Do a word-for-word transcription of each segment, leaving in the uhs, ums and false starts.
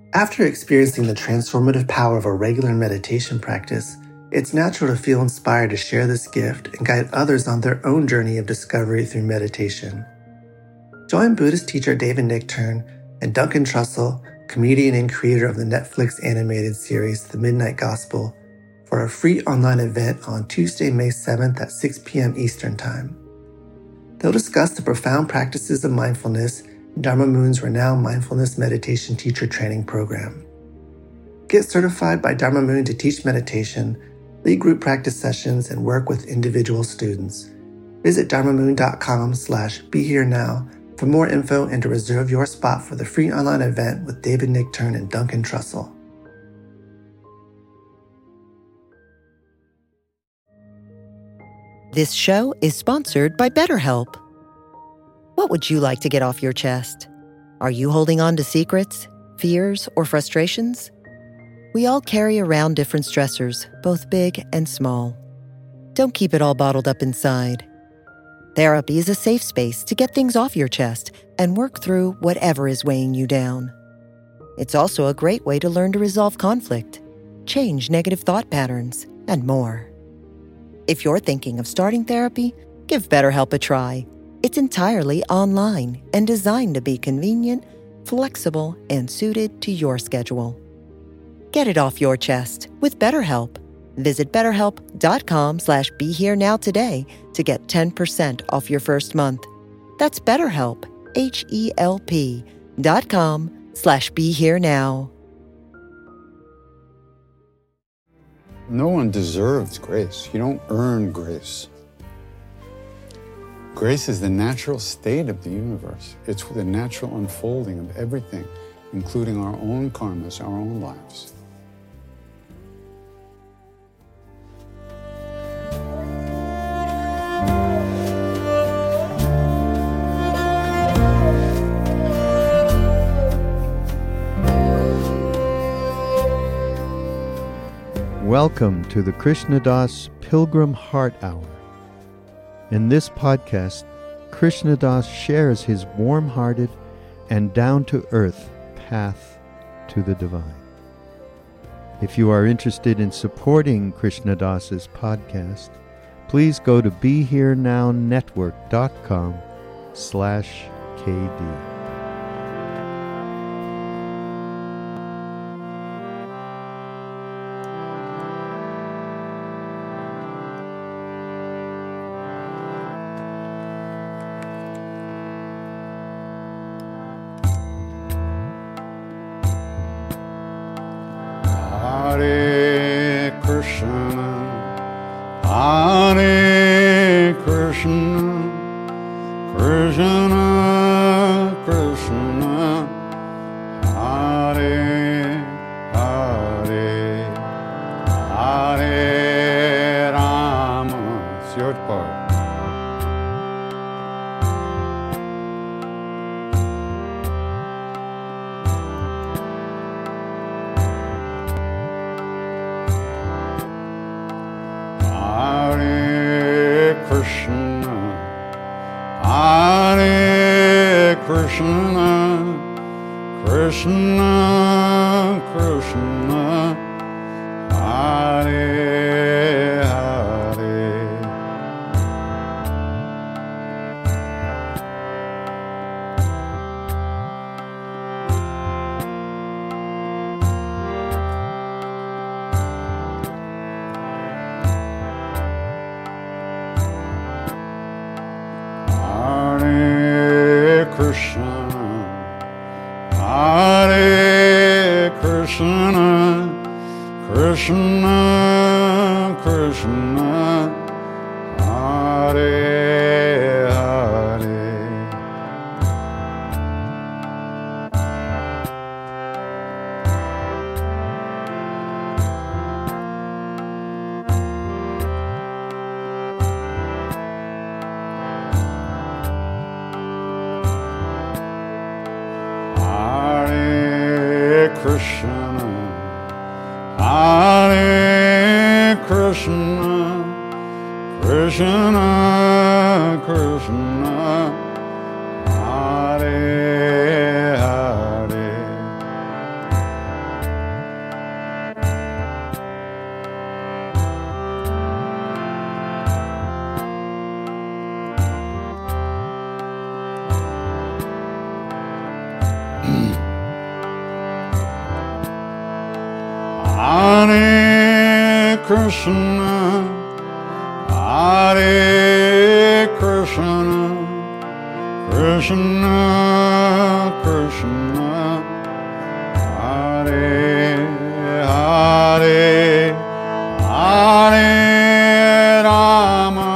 After experiencing the transformative power of a regular meditation practice, it's natural to feel inspired to share this gift and guide others on their own journey of discovery through meditation. Join Buddhist teacher David Nichtern and Duncan Trussell, comedian and creator of the Netflix animated series The Midnight Gospel, for a free online event on Tuesday, May seventh at six p.m. Eastern Time. They'll discuss the profound practices of mindfulness in Dharma Moon's renowned mindfulness meditation teacher training program. Get certified by Dharma Moon to teach meditation, lead group practice sessions, and work with individual students. Visit dharmamoon.com slash be here now for more info and to reserve your spot for the free online event with David Nichtern and Duncan Trussell. This show is sponsored by BetterHelp. What would you like to get off your chest? Are you holding on to secrets, fears, or frustrations? We all carry around different stressors, both big and small. Don't keep it all bottled up inside. Therapy is a safe space to get things off your chest and work through whatever is weighing you down. It's also a great way to learn to resolve conflict, change negative thought patterns, and more. If you're thinking of starting therapy, give BetterHelp a try. It's entirely online and designed to be convenient, flexible, and suited to your schedule. Get it off your chest with BetterHelp. Visit betterhelp.com slash be here now today to get ten percent off your first month. That's BetterHelp, H-E-L-P dot com slash be here now. No one deserves grace. You don't earn grace. Grace is the natural state of the universe. It's the natural unfolding of everything, including our own karmas, our own lives. Welcome to the Krishna Das Pilgrim Heart Hour. In this podcast, Krishna Das shares his warm-hearted and down-to-earth path to the divine. If you are interested in supporting Krishna Das's podcast, please go to BeHereNowNetwork.com slash KD. Hare Krishna, Hare Krishna, Krishna, Krishna, Hare Hare, Hare Rama. It's your part. Krishna, Hare Krishna, Krishna, Krishna, Hare Hare. Krishna, Hare Krishna, Krishna, Krishna, Hare Hare. Krishna, Hare Krishna, Krishna, Krishna, Hare Hare. Hare Krishna, Hare Krishna, Krishna Krishna, Hare Hare, Hare Rama,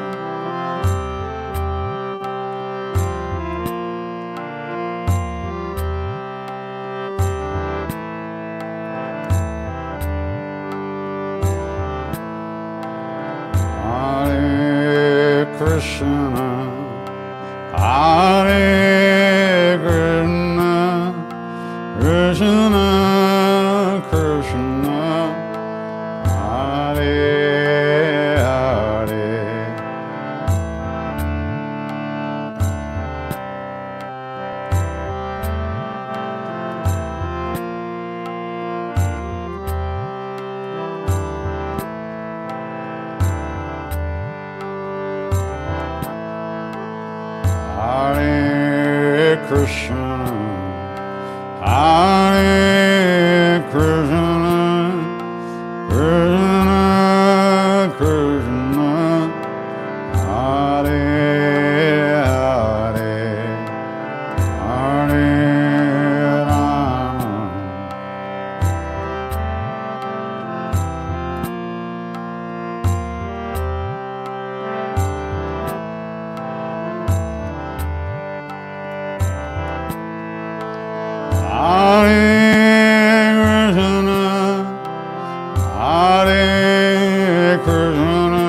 Hare Krishna, Hare Krishna, Krishna Krishna, Hare Hare. Hare Krishna, Hare Krishna, Krishna Krishna, Hare Hare, Hare Rama. Hare Krishna,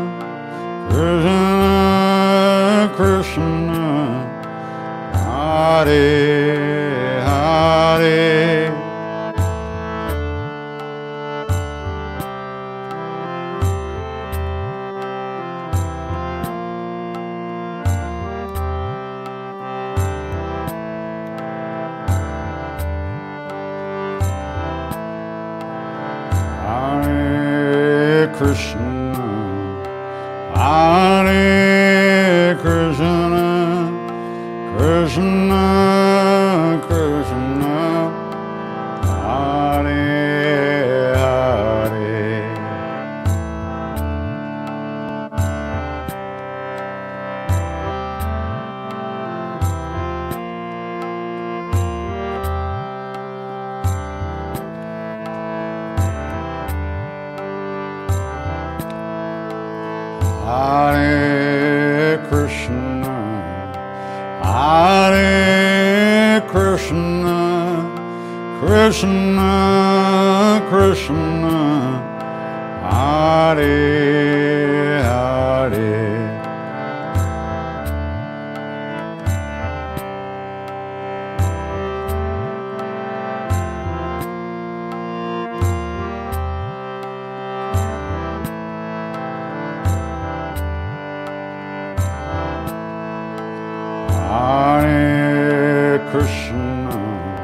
Hare Krishna, Krishna Krishna, Hare Hare. Hare Krishna, Hare Krishna, Krishna Krishna, Hare Hare. Hare Krishna, Hare Krishna, Krishna Krishna, Hare Hare. Hare Krishna,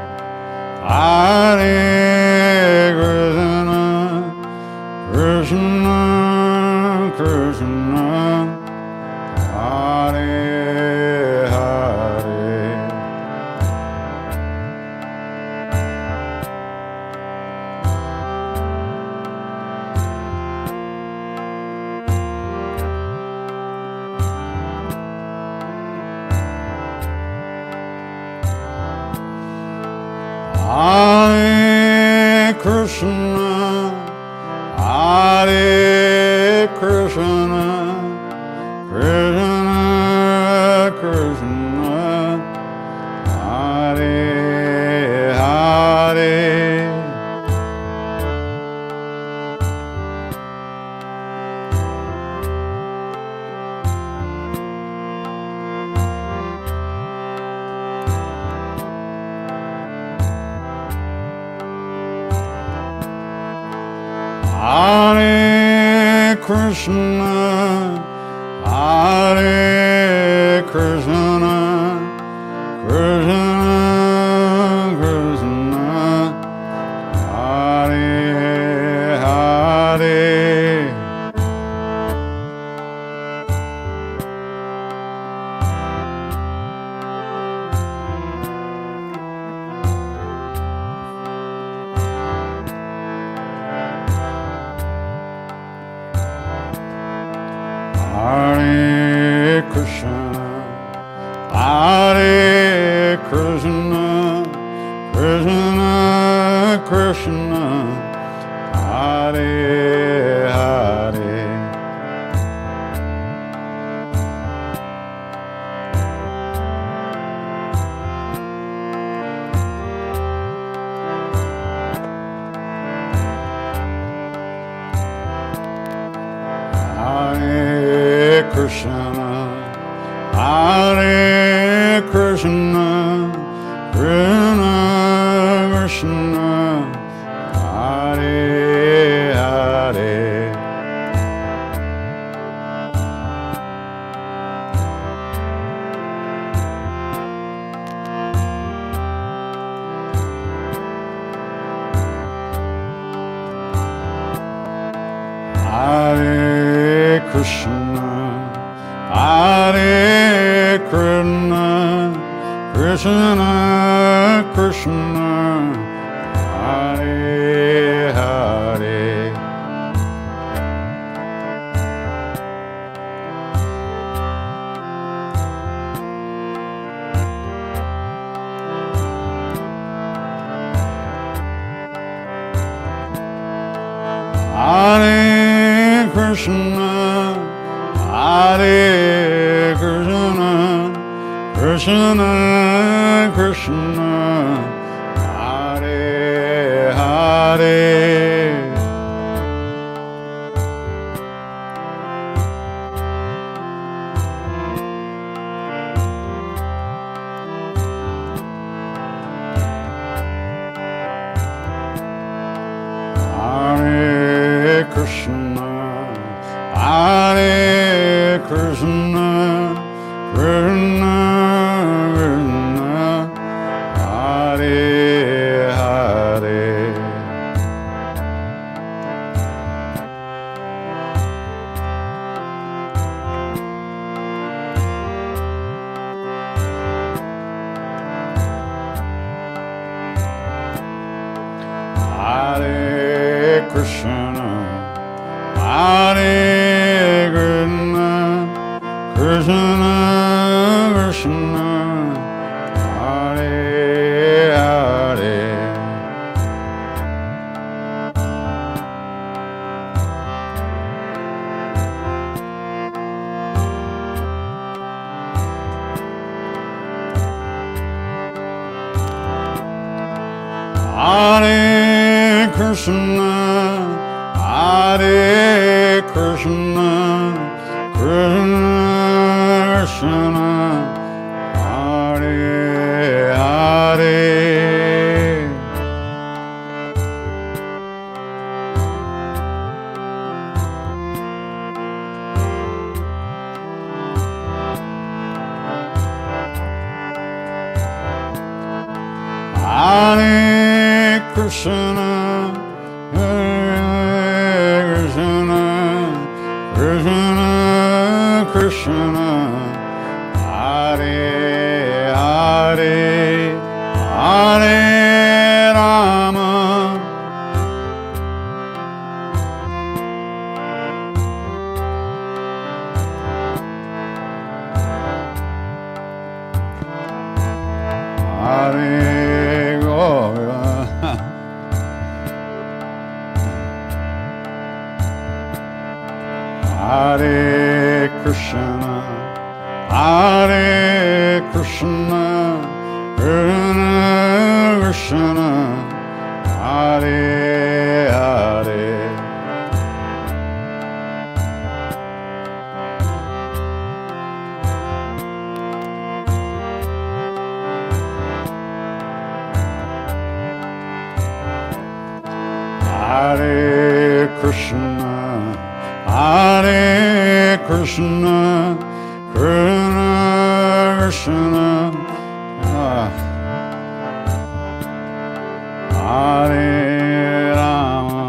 Hare Krishna, Krishna Krishna, Hare Hare. Hare Krishna, Hare Krishna, Krishna Krishna, Hare Hare. Hare Krishna, Hare Krishna, Krishna Krishna, Hare Hare. Krishna, Krishna, Hare Hare. Hare Krishna, Hare Krishna, Krishna Krishna, Hare Hare. Hare Krishna, Hare Krishna, Krishna Krishna, Hare Hare. Hare Krishna, Hare Krishna, Krishna Krishna, Hare Hare. Hare Krishna, Hare Krishna, Krishna Krishna, Hare Hare. Hare Krishna, Hare Krishna, Krishna Krishna, Hare Hare. Hare Krishna, Hare Krishna, Krishna Krishna, Hare Hare. Hare Krishna, Hare Krishna, Krishna Krishna, Hare Hare, Hare Rama, Hare Gaura. Hare Krishna, Hare Krishna, Krishna Krishna, Hare Hare. Hare Krishna, Hare Krishna, Krishna Krishna, ah. Hare Rama,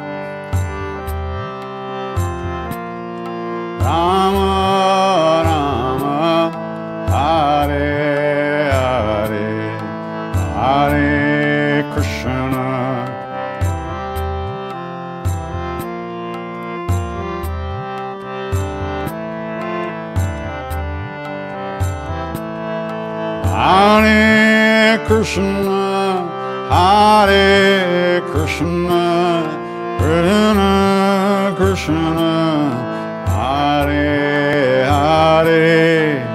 Rama Rama, Hare Hare, Hare Krishna. Hare Krishna, Hare Krishna, Krishna Krishna, Hare Hare.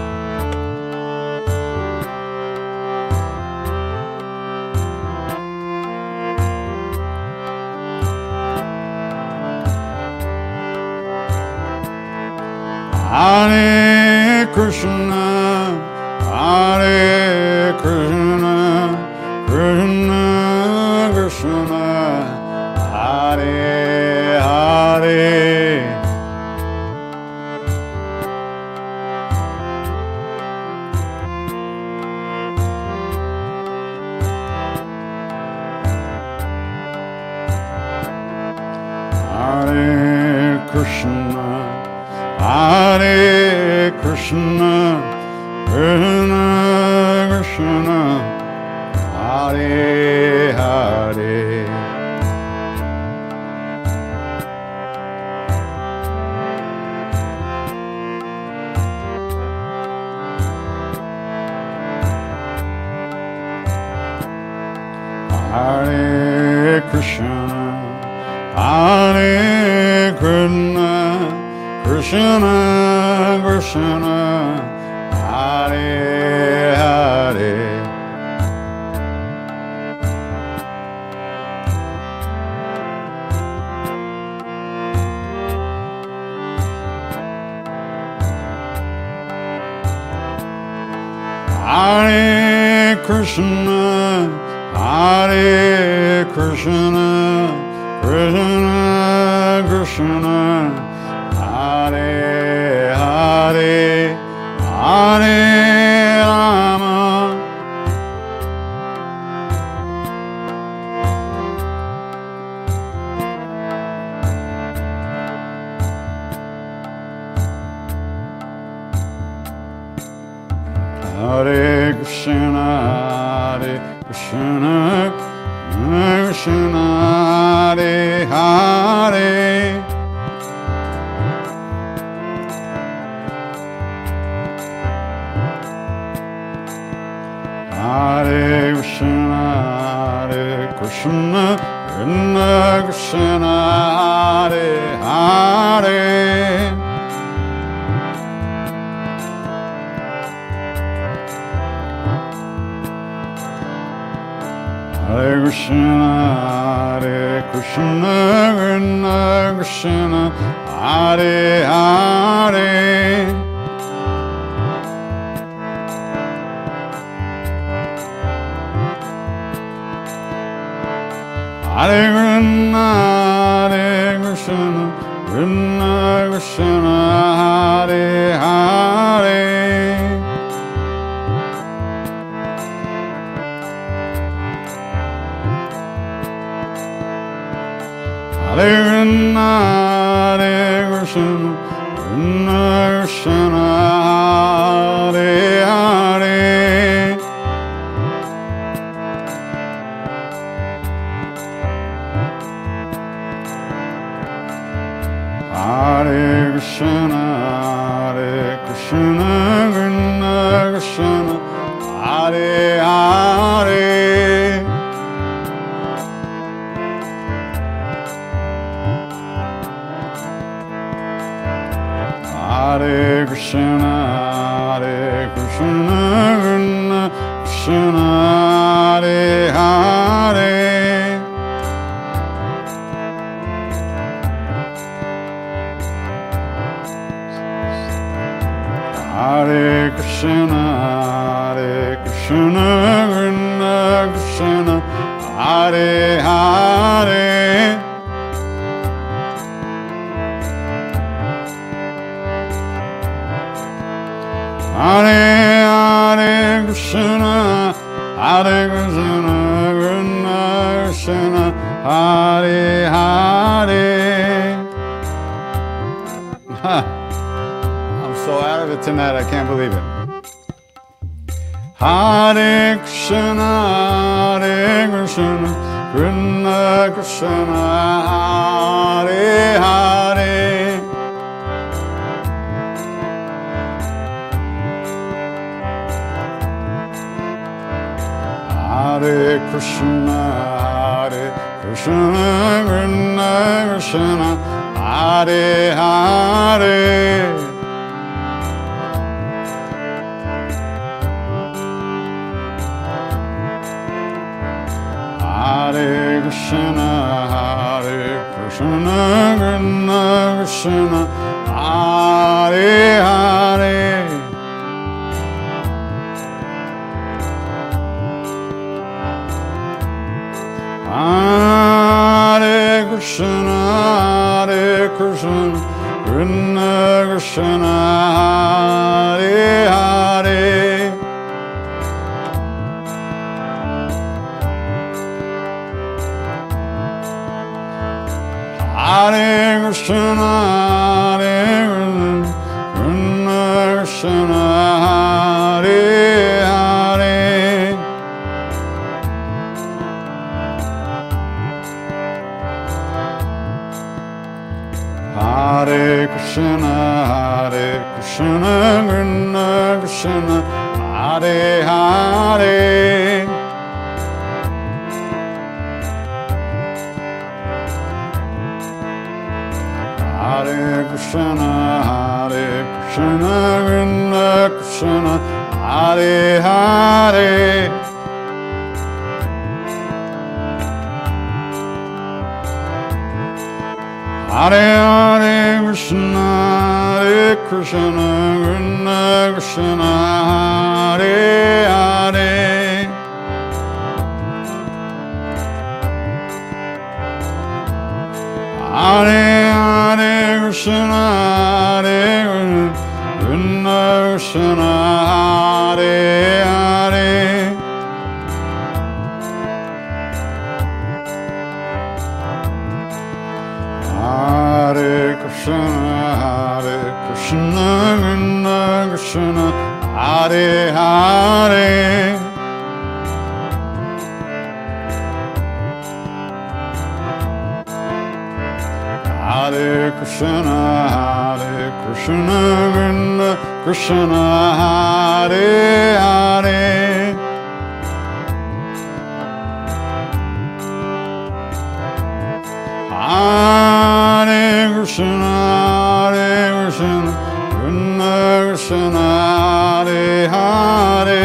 Hare Krishna, Hare Krishna, Krishna Krishna, Hare Hare. Hare Krishna, Hare Krishna, Krishna Krishna, Hare Hare. Hare Krishna, Hare Krishna, Krishna Krishna, Hare Hare. Hare Krishna, Hare Krishna, Krishna Krishna, Hare Hare, Hare Rama, Hare Krishna, Hare Krishna, Krishna Hare Hare. Hare Krishna, Hare Krishna, Krishna Krishna, Hare Hare. Hare Krishna, Hare Krishna, Krishna Krishna, Hare Hare. Hare Krishna, Hare Krishna, Krishna Krishna, Hare Hare. Hare Krishna, Hare Krishna, Krishna Krishna, Hare Hare. Hare Krishna, Hare Krishna, Krishna Krishna, Hare Hare. Hare Krishna, Hare Krishna, Krishna Krishna, Hare Hare. Hare Krishna, Hare Krishna, Krishna Krishna, Hare Hare. Hare Hare Krishna, Hare Krishna, Krishna Krishna, Hare Hare. I'm so out of it tonight, I can't believe it. Hare Krishna, Hare Krishna, Krishna Krishna, Hare Hare. Hare Hare Krishna, Hare Krishna, Krishna Krishna, Hare Hare. Hare Krishna, Hare Krishna, Krishna Krishna, Hare Hare. Hare Krishna, Hare Krishna, Krishna Krishna, Hare Hare. Hare Krishna, Hare Krishna, Krishna Hare Hare. Hare Krishna, Hare Krishna, Krishna Krishna, Hare Hare. Hare Krishna, Hare Krishna, Krishna Krishna, Hare Hare. Hare Hare Krishna, Hare Krishna, Krishna Krishna, Hare Hare. Hare Hare Krishna, Hare Krishna, Krishna Hare Hare. Hare Krishna, Hare Krishna, Krishna Krishna, Hare Hare. Hare Krishna, Hare Krishna, Krishna Krishna, Hare Hare. Hare Krishna, Hare Krishna, Krishna Krishna, Hare Hare.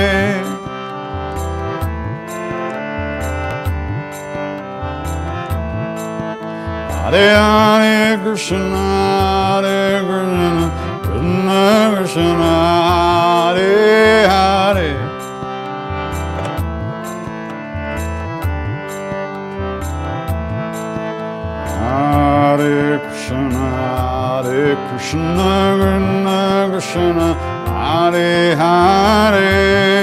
Hare Hare Krishna, Hare Krishna, Krishna Krishna, Hare Hare. Hare Krishna, Hare Krishna, Krishna Krishna, Hare Hare.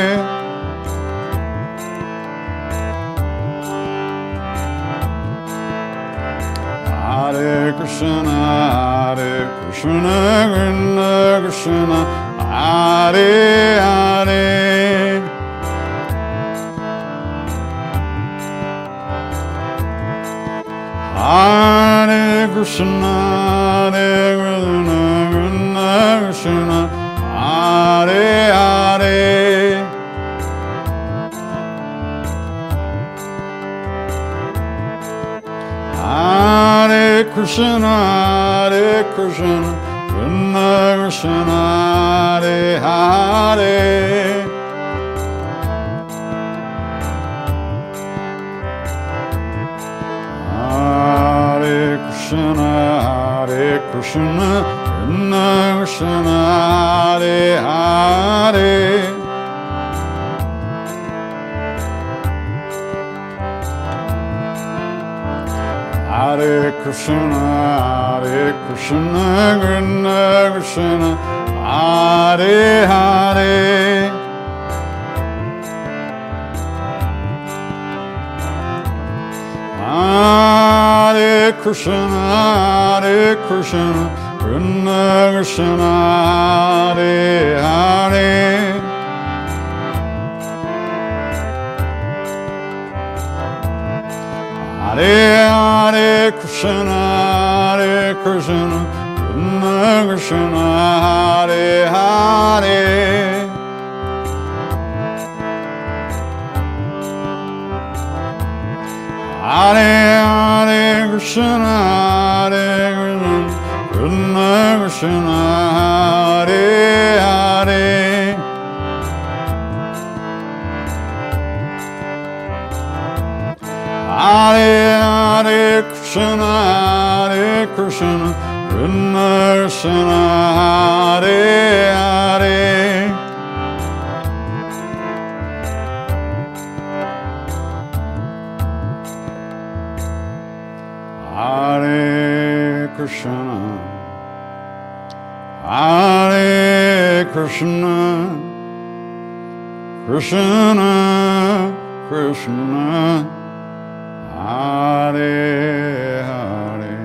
Hare Krishna, Hare Krishna, Krishna Krishna, Hare Hare. Hare Krishna, Hare Krishna, Krishna Krishna, Hare Hare. Hare Krishna, Hare Krishna, Krishna Krishna, Hare Hare. Hare Krishna, Hare Krishna, Krishna Krishna, Hare Hare. Hare Krishna, Hare Krishna, Krishna Krishna, Hare Hare. Hare Krishna, Hare Krishna, Krishna Krishna, Hare Hare. Hare Hare Krishna, Hare Krishna, Krishna Krishna, Hare Hare. Hare Hare Krishna, Hare Krishna, Krishna Hare Hare. Hare Hare Krishna, Hare Krishna, Krishna Krishna Hare Hare. Hare Krishna, Hare Krishna, Krishna Krishna Hare Hare.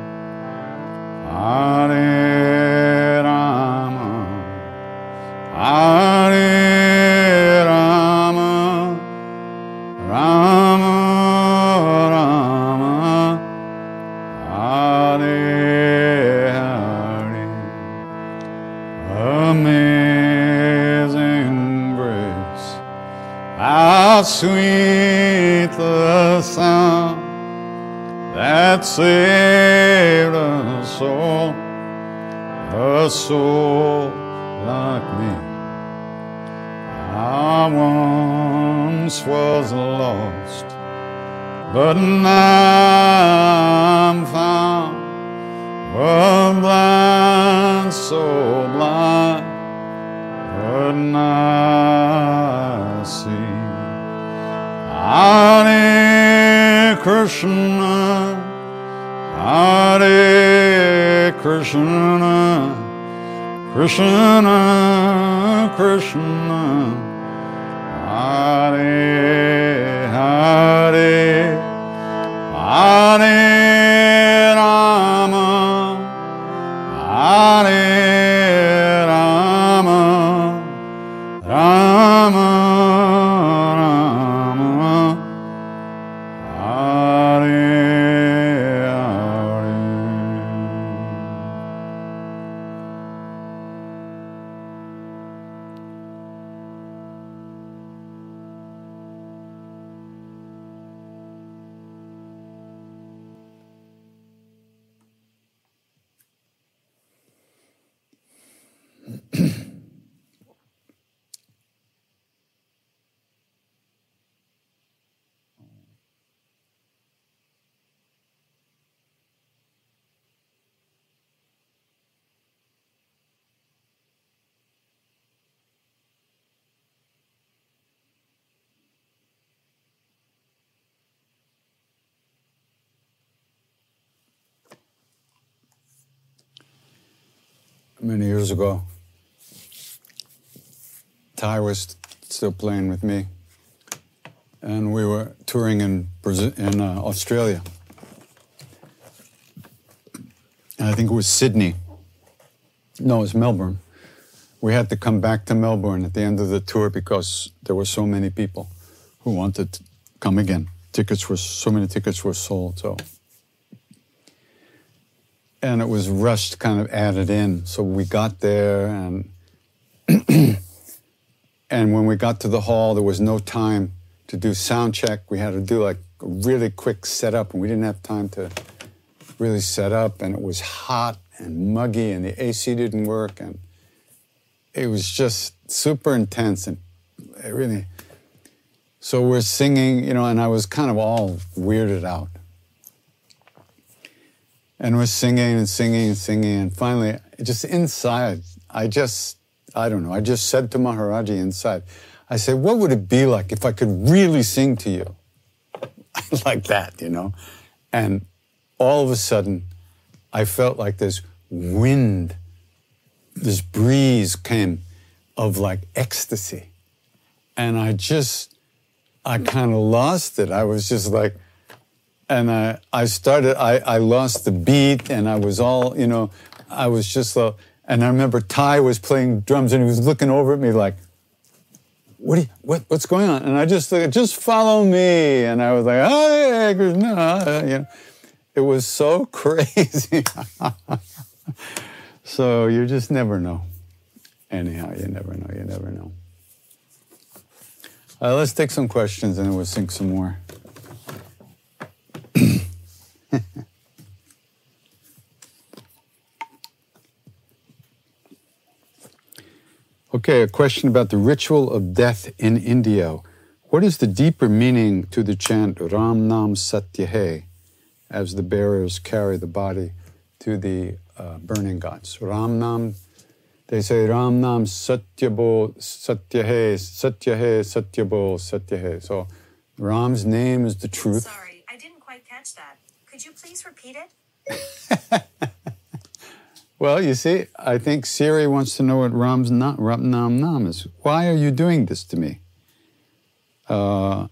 Hare Rama, Hare Rama, Rama Rama, Hare Hare. Amazing grace, how sweet the sound that saved a soul, a soul like me. I once was lost, but now I'm found. Was blind, so blind, but now I see. Hare Krishna, Hare Krishna, Krishna Krishna, Hare Hare. Hare Rama, Hare Rama, Rama Rama, Hare Hare. Many years ago, Ty was still playing with me, and we were touring in Brazil, in uh, Australia. And I think it was Sydney. No, it was Melbourne. We had to come back to Melbourne at the end of the tour because there were so many people who wanted to come again. Tickets were, so many tickets were sold, so. And it was rushed, kind of added in. So we got there, and and when we got to the hall, there was no time to do sound check. We had to do like a really quick setup, and we didn't have time to really set up. And it was hot and muggy, and the A C didn't work, and it was just super intense, and it really. So we're singing, you know, and I was kind of all weirded out. And we're singing and singing and singing, and finally, just inside, I just, I don't know, I just said to Maharaji inside, I said, what would it be like if I could really sing to you? Like that, you know? And all of a sudden, I felt like this wind, this breeze came of like ecstasy. And I just, I kind of lost it. I was just like, And I, I started, I, I lost the beat, and I was all, you know, I was just, uh, and I remember Ty was playing drums, and he was looking over at me like, what, do you, what what's going on? And I just, like, just follow me. And I was like, oh, Krishna, you know. It was so crazy. So you just never know. Anyhow, you never know, you never know. Uh, let's take some questions, and then we'll sing some more. Okay, a question about the ritual of death in India. What is the deeper meaning to the chant Ram Nam Satya Hai as the bearers carry the body to the uh, burning ghats? Ram Nam, they say Ram Nam Satya Bol Satya Hai, Satya Hai, Satya Bol, Satya Hai. So Ram's name is the truth. Sorry, I didn't quite catch that. Could you please repeat it? Well, you see, I think Siri wants to know what Ram's na- Ram Nam Nam is. Why are you doing this to me? Uh,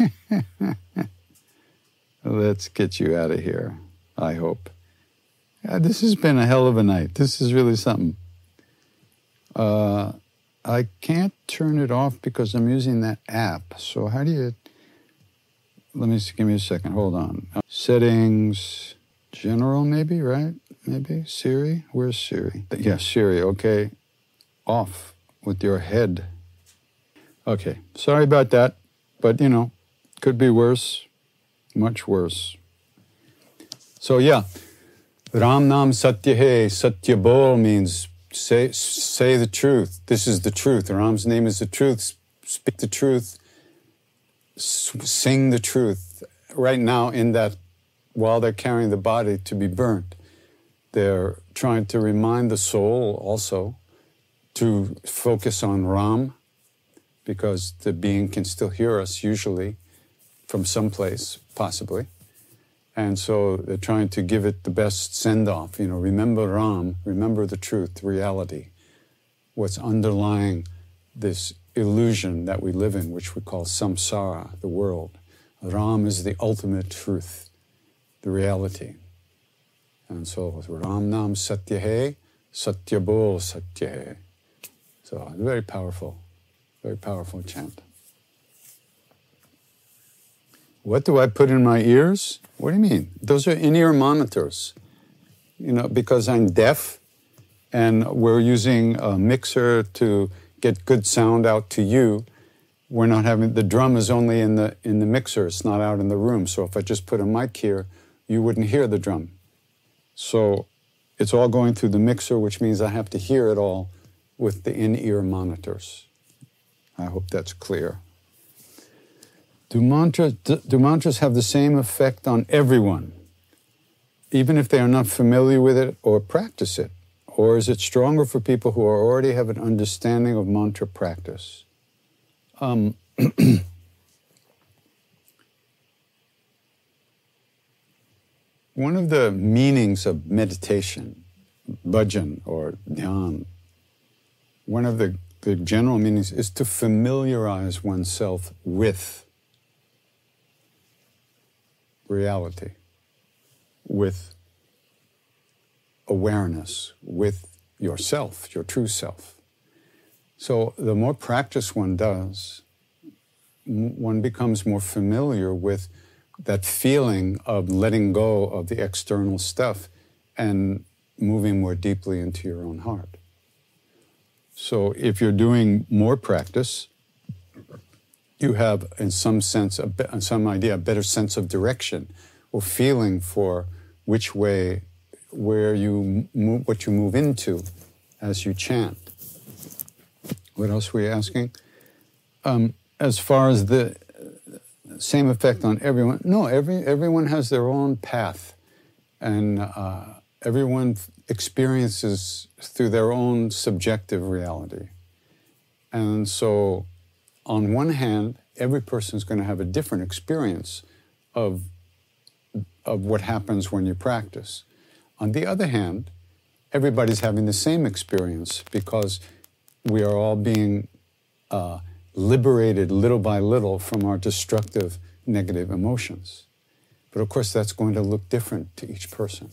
let's get you out of here, I hope. Uh, this has been a hell of a night. This is really something. Uh, I can't turn it off because I'm using that app. So how do you... Let me, give me a second, hold on. Uh, settings, general maybe, right? Maybe, Siri, where's Siri? Yeah, Siri, okay. Off with your head. Okay, sorry about that, but you know, could be worse, much worse. So yeah, Ram Nam Satya Hai, Satya Bol means say, say the truth. This is the truth. Ram's name is the truth. Speak the truth. Sing the truth. Right now in that, while they're carrying the body to be burnt, they're trying to remind the soul also to focus on Ram, because the being can still hear us usually from someplace, possibly. And so they're trying to give it the best send-off. You know, remember Ram, remember the truth, reality, what's underlying this illusion that we live in, which we call samsara, the world. Ram is the ultimate truth, the reality. And so Ram Nam Satya Hai, Satya Bol Satya Hai. So very powerful, very powerful chant. What do I put in my ears? What do you mean? Those are in-ear monitors. You know, because I'm deaf and we're using a mixer to get good sound out to you, we're not having, the drum is only in the in the mixer, it's not out in the room. So if I just put a mic here, you wouldn't hear the drum. So it's all going through the mixer, which means I have to hear it all with the in-ear monitors. I hope that's clear. Do mantras, do mantras have the same effect on everyone, even if they are not familiar with it or practice it? Or is it stronger for people who already have an understanding of mantra practice? Um, One of the meanings of meditation, bhajan or dhyan, one of the, the general meanings is to familiarize oneself with reality, with awareness, with yourself, your true self. So the more practice one does, one becomes more familiar with that feeling of letting go of the external stuff and moving more deeply into your own heart. So if you're doing more practice, you have, in some sense, a be- some idea, a better sense of direction or feeling for which way, where you move, what you move into as you chant. What else were you asking? Um, as far as the same effect on everyone, no, every everyone has their own path, and uh, everyone experiences through their own subjective reality. And so, on one hand, every person is going to have a different experience of, of what happens when you practice. On the other hand, everybody's having the same experience because we are all being uh, liberated little by little from our destructive negative emotions. But of course, that's going to look different to each person.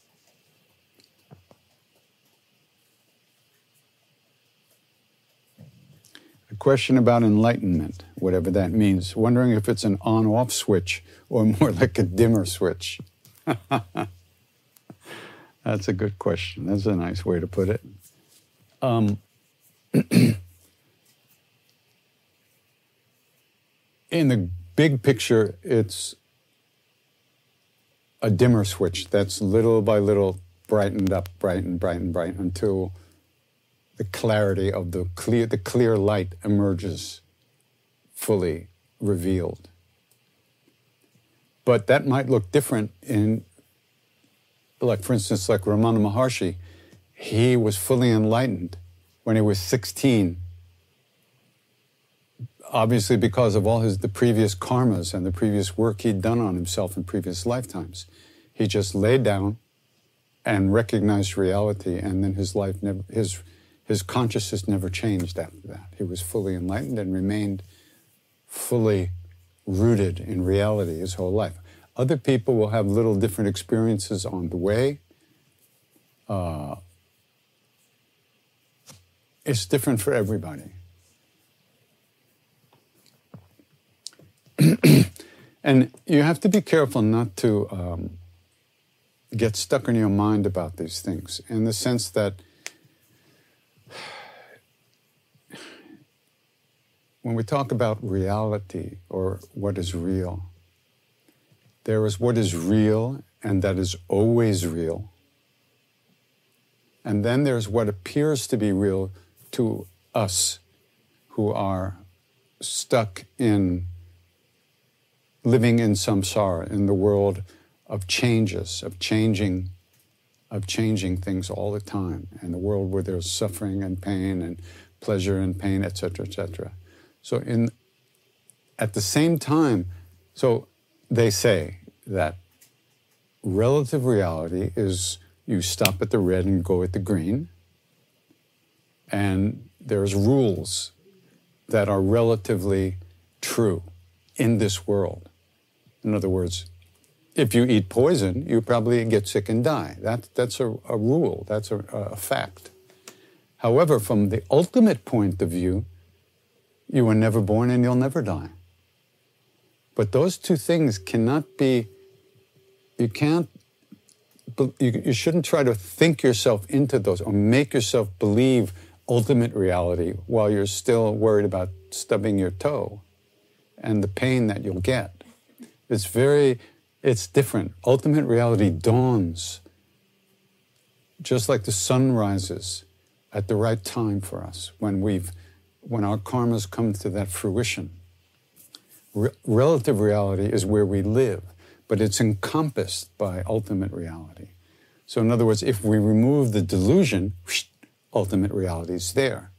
A question about enlightenment, whatever that means. Wondering if it's an on-off switch or more like a dimmer switch. That's a good question. That's a nice way to put it. Um, in the big picture, it's a dimmer switch that's little by little brightened up, brightened, brightened, brightened, until the clarity of the clear, the clear light emerges fully revealed. But that might look different in, like for instance, like Ramana Maharshi, he was fully enlightened when he was sixteen, obviously because of all his the previous karmas and the previous work he'd done on himself in previous lifetimes. He just laid down and recognized reality, and then his life never, his his consciousness never changed after that. He was fully enlightened and remained fully rooted in reality his whole life. Other people will have little different experiences on the way. Uh, it's different for everybody. And you have to be careful not to um, get stuck in your mind about these things, in the sense that when we talk about reality or what is real, there is what is real and that is always real. And then there's what appears to be real to us who are stuck in living in samsara, in the world of changes, of changing, of changing things all the time, in the world where there's suffering and pain and pleasure and pain, et cetera, et cetera. So in, at the same time, so they say that relative reality is you stop at the red and go at the green, and there's rules that are relatively true in this world. In other words, if you eat poison, you probably get sick and die. That, that's a, a rule, that's a, a fact. However, from the ultimate point of view, you were never born and you'll never die. But those two things cannot be, you can't, you, you shouldn't try to think yourself into those or make yourself believe ultimate reality while you're still worried about stubbing your toe and the pain that you'll get. It's very, it's different. Ultimate reality dawns just like the sun rises at the right time for us when we've, when our karmas come to that fruition. Re- relative reality is where we live, but it's encompassed by ultimate reality. So in other words, if we remove the delusion, whoosh, ultimate reality is there.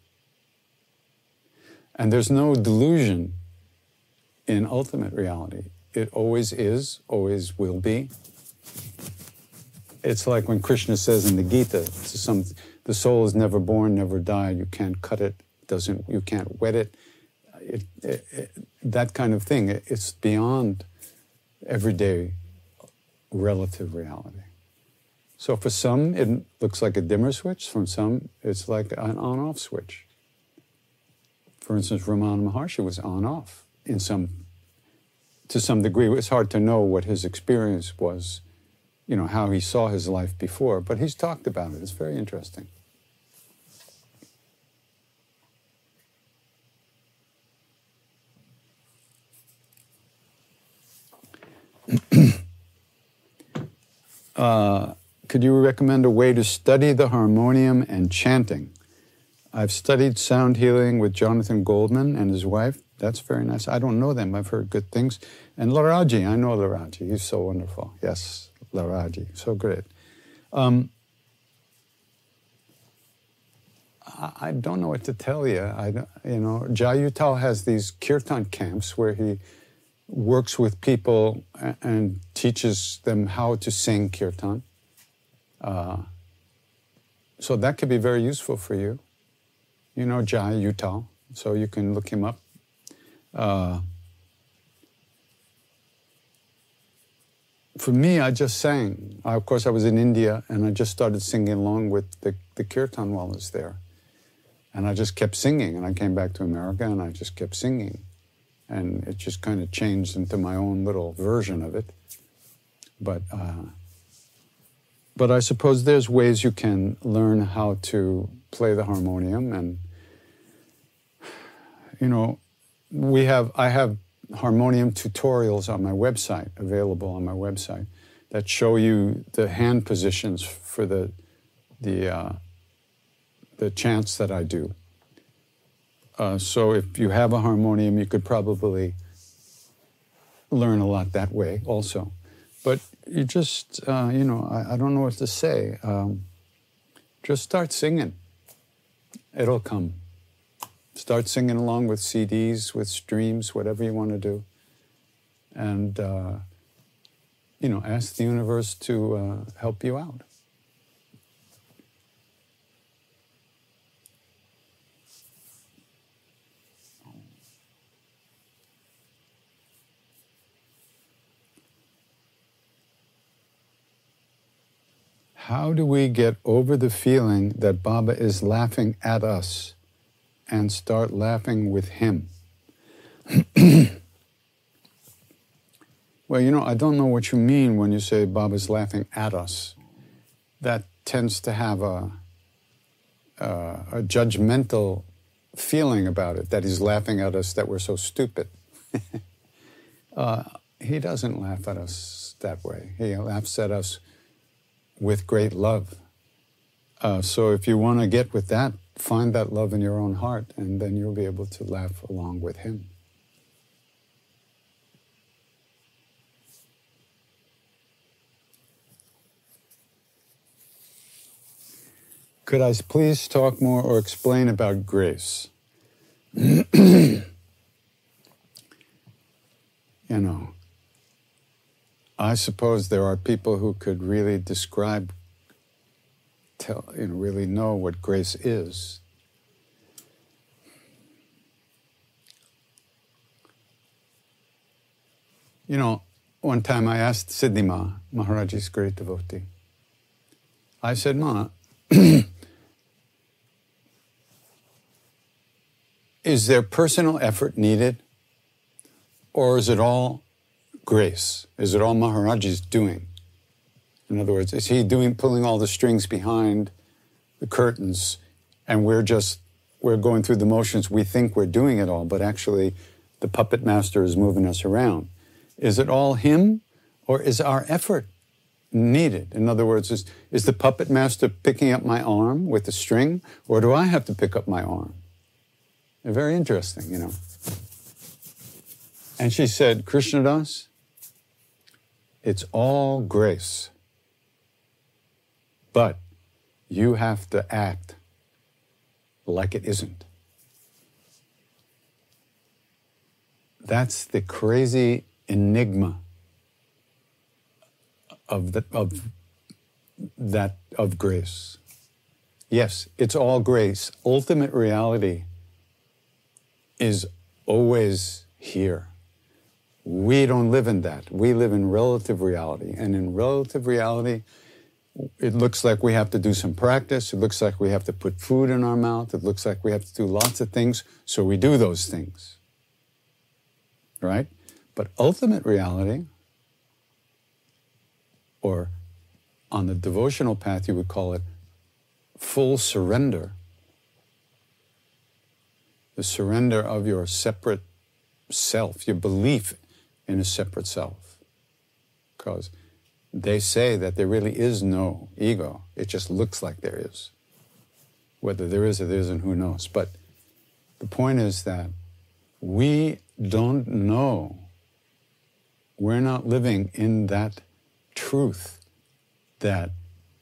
And there's no delusion in ultimate reality. It always is, always will be. It's like when Krishna says in the Gita, some, the soul is never born, never died, you can't cut it, doesn't, you can't wet it. It, it, it that kind of thing, it, it's beyond everyday relative reality. So for some, it looks like a dimmer switch. For some, it's like an on-off switch. For instance, Ramana Maharshi was on-off in some, to some degree. It's hard to know what his experience was, you know, how he saw his life before, but he's talked about it. It's very interesting. uh, could you recommend a way to study the harmonium and chanting? I've studied sound healing with Jonathan Goldman and his wife. That's very nice. I don't know them. I've heard good things. And Laraji, I know Laraji. He's so wonderful. Yes, Laraji, so great. Um, I, I don't know what to tell you. I, don't- you know, Jayutal has these kirtan camps where he works with people a- and teaches them how to sing kirtan. Uh, so that could be very useful for you. You know Jayutal, so you can look him up. Uh, for me, I just sang. I, of course, I was in India, and I just started singing along with the, the kirtan while I was there. And I just kept singing, and I came back to America, and I just kept singing. And it just kind of changed into my own little version of it. But, uh, but I suppose there's ways you can learn how to play the harmonium, and, you know, we have, I have harmonium tutorials on my website, available on my website, that show you the hand positions for the, the, uh, the chants that I do. Uh, so if you have a harmonium, you could probably learn a lot that way also. But you just, uh, you know, I, I don't know what to say. Um, just start singing. It'll come. Start singing along with C Ds, with streams, whatever you want to do. And, uh, you know, ask the universe to uh, help you out. How do we get over the feeling that Baba is laughing at us and start laughing with him? Well, you know, I don't know what you mean when you say Baba's laughing at us. That tends to have a, a, a judgmental feeling about it, that he's laughing at us, that we're so stupid. uh, he doesn't laugh at us that way. He laughs at us with great love. Uh, so if you want to get with that, find that love in your own heart, and then you'll be able to laugh along with him. Could I please talk more or explain about grace? You know, I suppose there are people who could really describe, tell, you know, really know what grace is. You know, one time I asked Siddhi Ma, Maharaji's great devotee, I said, Ma, is there personal effort needed, or is it all grace? Is it all Maharaji's doing? In other words, is he doing, pulling all the strings behind the curtains, and we're just, we're going through the motions, we think we're doing it all, but actually the puppet master is moving us around. Is it all him, or is our effort needed? In other words, is, is the puppet master picking up my arm with the string, or do I have to pick up my arm? They're very interesting, you know. And she said, Krishnadas, it's all grace, but you have to act like it isn't. That's the crazy enigma of the, of that of grace. Yes, it's all grace. Ultimate reality is always here. We don't live in that. We live in relative reality. And in relative reality, it looks like we have to do some practice. It looks like we have to put food in our mouth. It looks like we have to do lots of things. So we do those things. Right? But ultimate reality, or on the devotional path, you would call it full surrender. The surrender of your separate self, your belief in a separate self. Because they say that there really is no ego. It just looks like there is. Whether there is or there isn't, who knows? But the point is that we don't know. We're not living in that truth that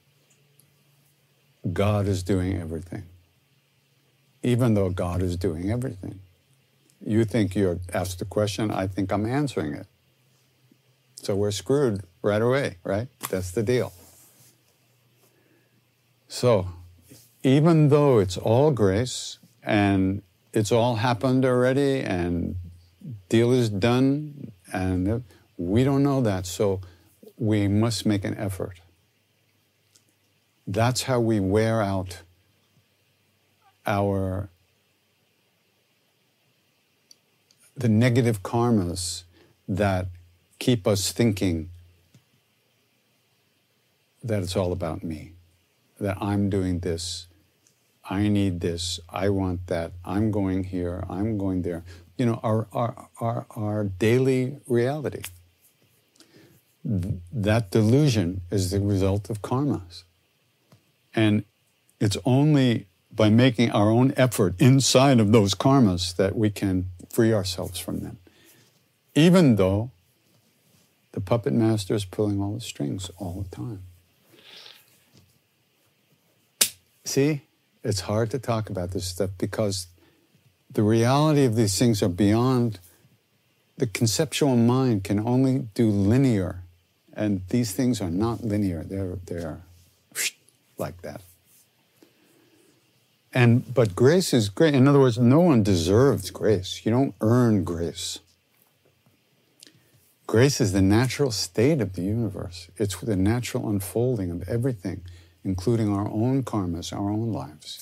God is doing everything. Even though God is doing everything. You think you're asked a question, I think I'm answering it. So we're screwed right away, right? That's the deal. So, even though it's all grace, and it's all happened already, and deal is done, and we don't know that, so we must make an effort. That's how we wear out our the negative karmas that keep us thinking that it's all about me, that I'm doing this, I need this, I want that, I'm going here, I'm going there. You know, our our our, our daily reality. That delusion is the result of karmas. And it's only by making our own effort inside of those karmas that we can free ourselves from them. Even though the puppet master is pulling all the strings all the time. See, it's hard to talk about this stuff because the reality of these things are beyond. The conceptual mind can only do linear, and these things are not linear. They're, they're like that. And but grace is great. In other words, no one deserves grace. You don't earn grace. Grace is the natural state of the universe. It's the natural unfolding of everything, including our own karmas, our own lives.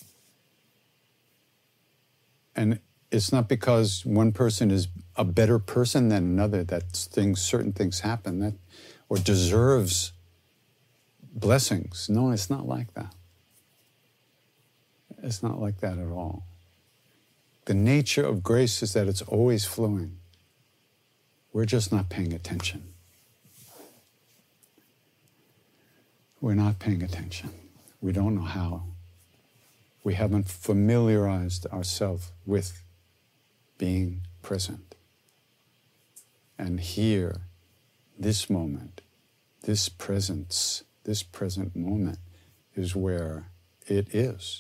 And it's not because one person is a better person than another that things, certain things happen, that, or deserves blessings. No, it's not like that. It's not like that at all. The nature of grace is that it's always flowing. We're just not paying attention. We're not paying attention. We don't know how. We haven't familiarized ourselves with being present. And here, this moment, this presence, this present moment is where it is.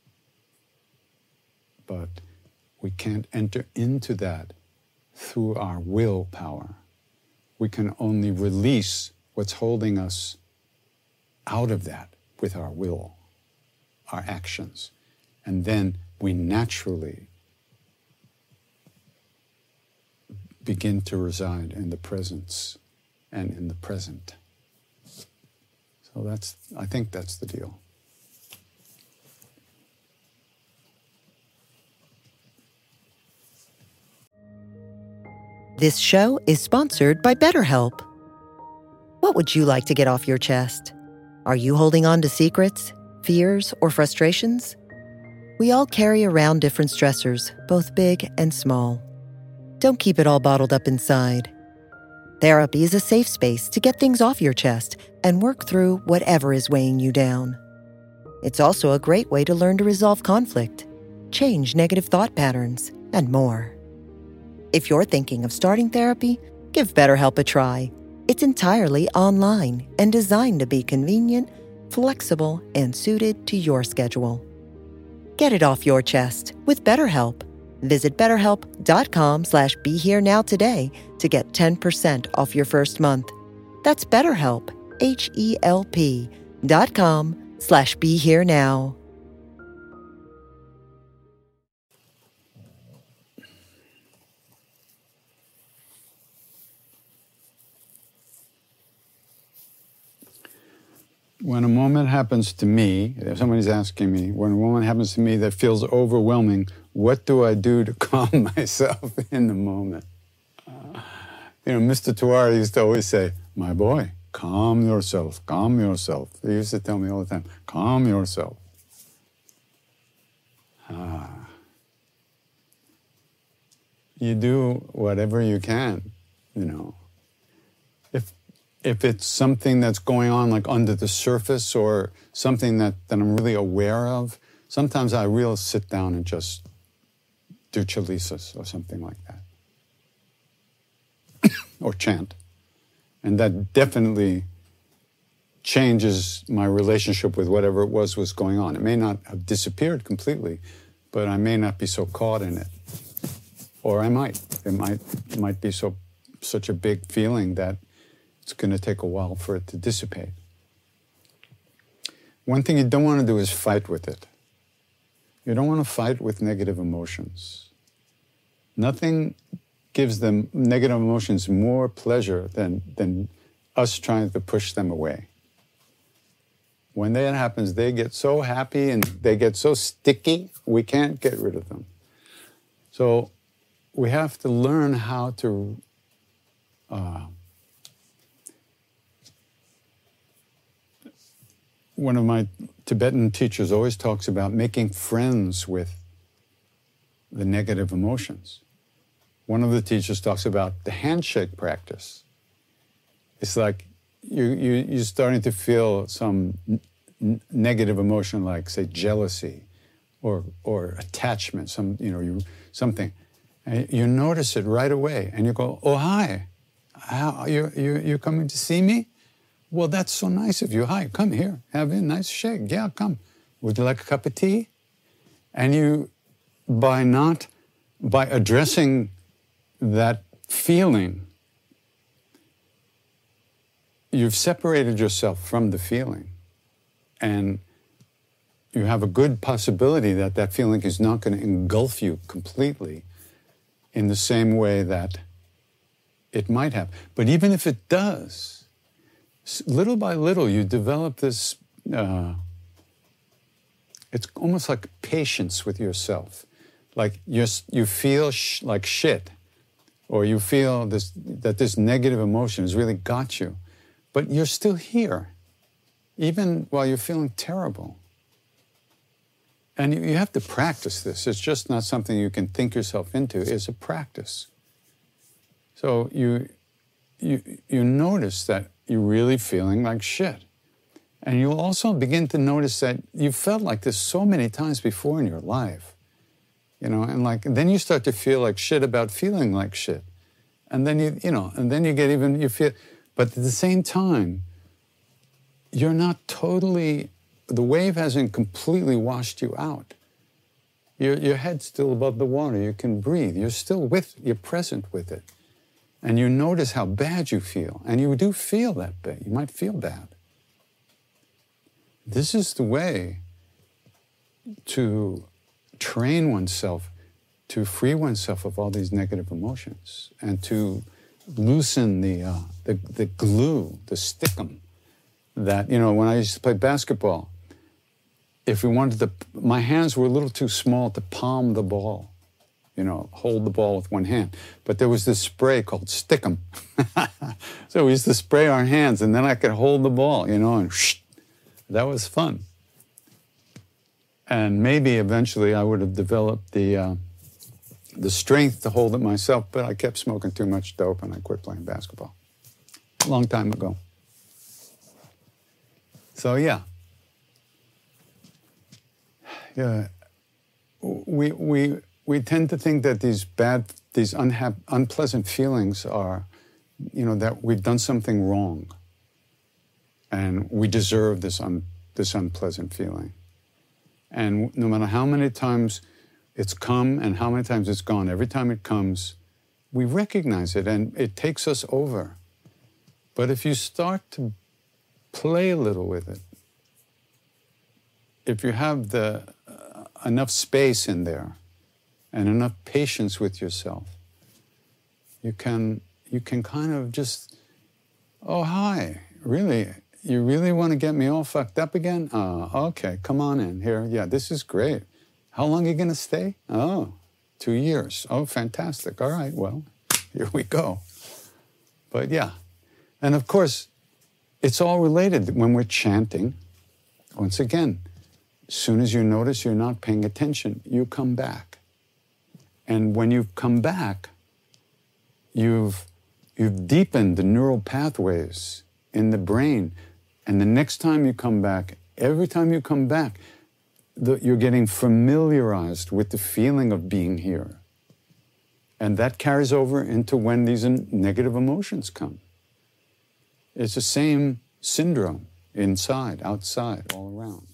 But we can't enter into that through our willpower. We can only release what's holding us out of that with our will, our actions. And then we naturally begin to reside in the presence and in the present. So that's, I think that's the deal. This show is sponsored by BetterHelp. What would you like to get off your chest? Are you holding on to secrets, fears, or frustrations? We all carry around different stressors, both big and small. Don't keep it all bottled up inside. Therapy is a safe space to get things off your chest and work through whatever is weighing you down. It's also a great way to learn to resolve conflict, change negative thought patterns, and more. If you're thinking of starting therapy, give BetterHelp a try. It's entirely online and designed to be convenient, flexible, and suited to your schedule. Get it off your chest with BetterHelp. Visit betterhelp.com slash be here now today to get ten percent off your first month. That's BetterHelp, H-E-L-P dot com slash be here now. When a moment happens to me, if somebody's asking me, when a moment happens to me that feels overwhelming, what do I do to calm myself in the moment? Uh, you know, Mister Tawari used to always say, my boy, calm yourself, calm yourself. He used to tell me all the time, calm yourself. Ah. You do whatever you can, you know. If If it's something that's going on like under the surface or something that, that I'm really aware of, sometimes I really sit down and just do chalisas or something like that. Or chant. And that definitely changes my relationship with whatever it was was going on. It may not have disappeared completely, but I may not be so caught in it. Or I might. It might, it might be so such a big feeling that it's going to take a while for it to dissipate. One thing you don't want to do is fight with it. You don't want to fight with negative emotions. Nothing gives them negative emotions more pleasure than, than us trying to push them away. When that happens, they get so happy and they get so sticky, we can't get rid of them. So we have to learn how to uh, one of my Tibetan teachers always talks about making friends with the negative emotions. One of the teachers talks about the handshake practice. It's like you, you, you're starting to feel some n- negative emotion like, say, jealousy or or attachment, some you know you something, and you notice it right away, and you go, "Oh hi, how you you you coming to see me? Well, that's so nice of you. Hi, come here, have a nice shake. Yeah, come. Would you like a cup of tea?" And you, by not, by addressing that feeling, you've separated yourself from the feeling, and you have a good possibility that that feeling is not going to engulf you completely in the same way that it might have. But even if it does, little by little you develop this, uh, it's almost like patience with yourself. Like you're, you feel sh- like shit, or you feel this, that this negative emotion has really got you, but you're still here, even while you're feeling terrible. And you, you have to practice this. It's just not something you can think yourself into. It's a practice. So you, you, you notice that you're really feeling like shit. And you'll also begin to notice that you felt like this so many times before in your life. You know, and like, then you start to feel like shit about feeling like shit. And then you, you know, and then you get even, you feel, but at the same time, you're not totally, the wave hasn't completely washed you out. Your, your head's still above the water. You can breathe. You're still with, you're present with it. And you notice how bad you feel. And you do feel that bad. You might feel bad. This is the way to train oneself to free oneself of all these negative emotions and to loosen the, uh, the, the glue, the stickum that, you know, when I used to play basketball, if we wanted to, my hands were a little too small to palm the ball, you know, hold the ball with one hand. But there was this spray called Stickum. So we used to spray our hands, and then I could hold the ball, you know, and shh, that was fun. And maybe eventually I would have developed the, uh, the strength to hold it myself, but I kept smoking too much dope and I quit playing basketball a long time ago. So yeah. Yeah, we we we tend to think that these bad, these unhappy, unpleasant feelings are, you know, that we've done something wrong, and we deserve this un, this unpleasant feeling. And no matter how many times it's come and how many times it's gone, every time it comes, we recognize it and it takes us over. But if you start to play a little with it, if you have the uh, enough space in there and enough patience with yourself, you can you can kind of just, oh, hi, really, you really want to get me all fucked up again? Oh, okay, come on in here. Yeah, this is great. How long are you going to stay? Oh, two years. Oh, fantastic. All right, well, here we go. But yeah, and of course, it's all related when we're chanting. Once again, as soon as you notice you're not paying attention, you come back. And when you come back, you've, you've deepened the neural pathways in the brain. And the next time you come back, every time you come back, the, you're getting familiarized with the feeling of being here. And that carries over into when these negative emotions come. It's the same syndrome inside, outside, all around.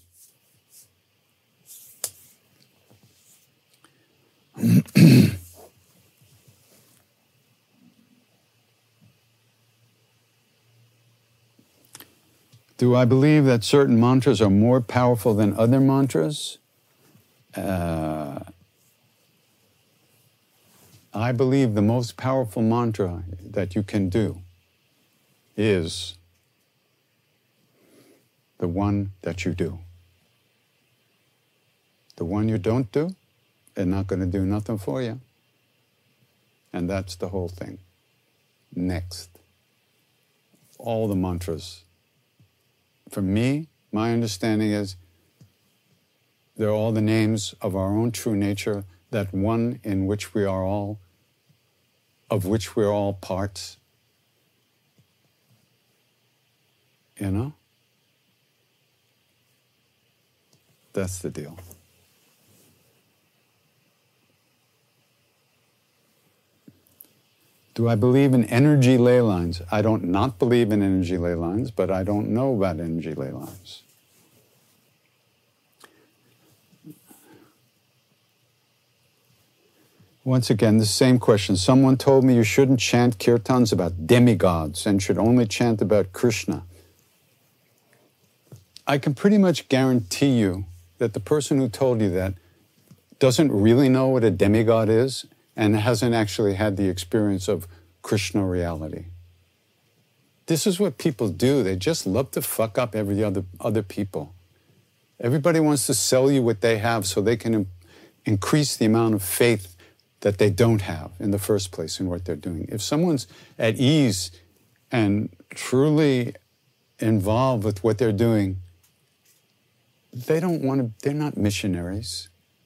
Do I believe that certain mantras are more powerful than other mantras? Uh, I believe the most powerful mantra that you can do is the one that you do. The one you don't do, they're not going to do nothing for you. And that's the whole thing. Next. All the mantras. For me, my understanding is they're all the names of our own true nature, that one in which we are all, of which we're all parts. You know? That's the deal. Do I believe in energy ley lines? I don't not believe in energy ley lines, but I don't know about energy ley lines. Once again, the same question. Someone told me you shouldn't chant kirtans about demigods and should only chant about Krishna. I can pretty much guarantee you that the person who told you that doesn't really know what a demigod is and hasn't actually had the experience of Krishna reality. This is what people do. They just love to fuck up every other, other people. Everybody wants to sell you what they have so they can im- increase the amount of faith that they don't have in the first place in what they're doing. If someone's at ease and truly involved with what they're doing, they don't want to, they're not missionaries.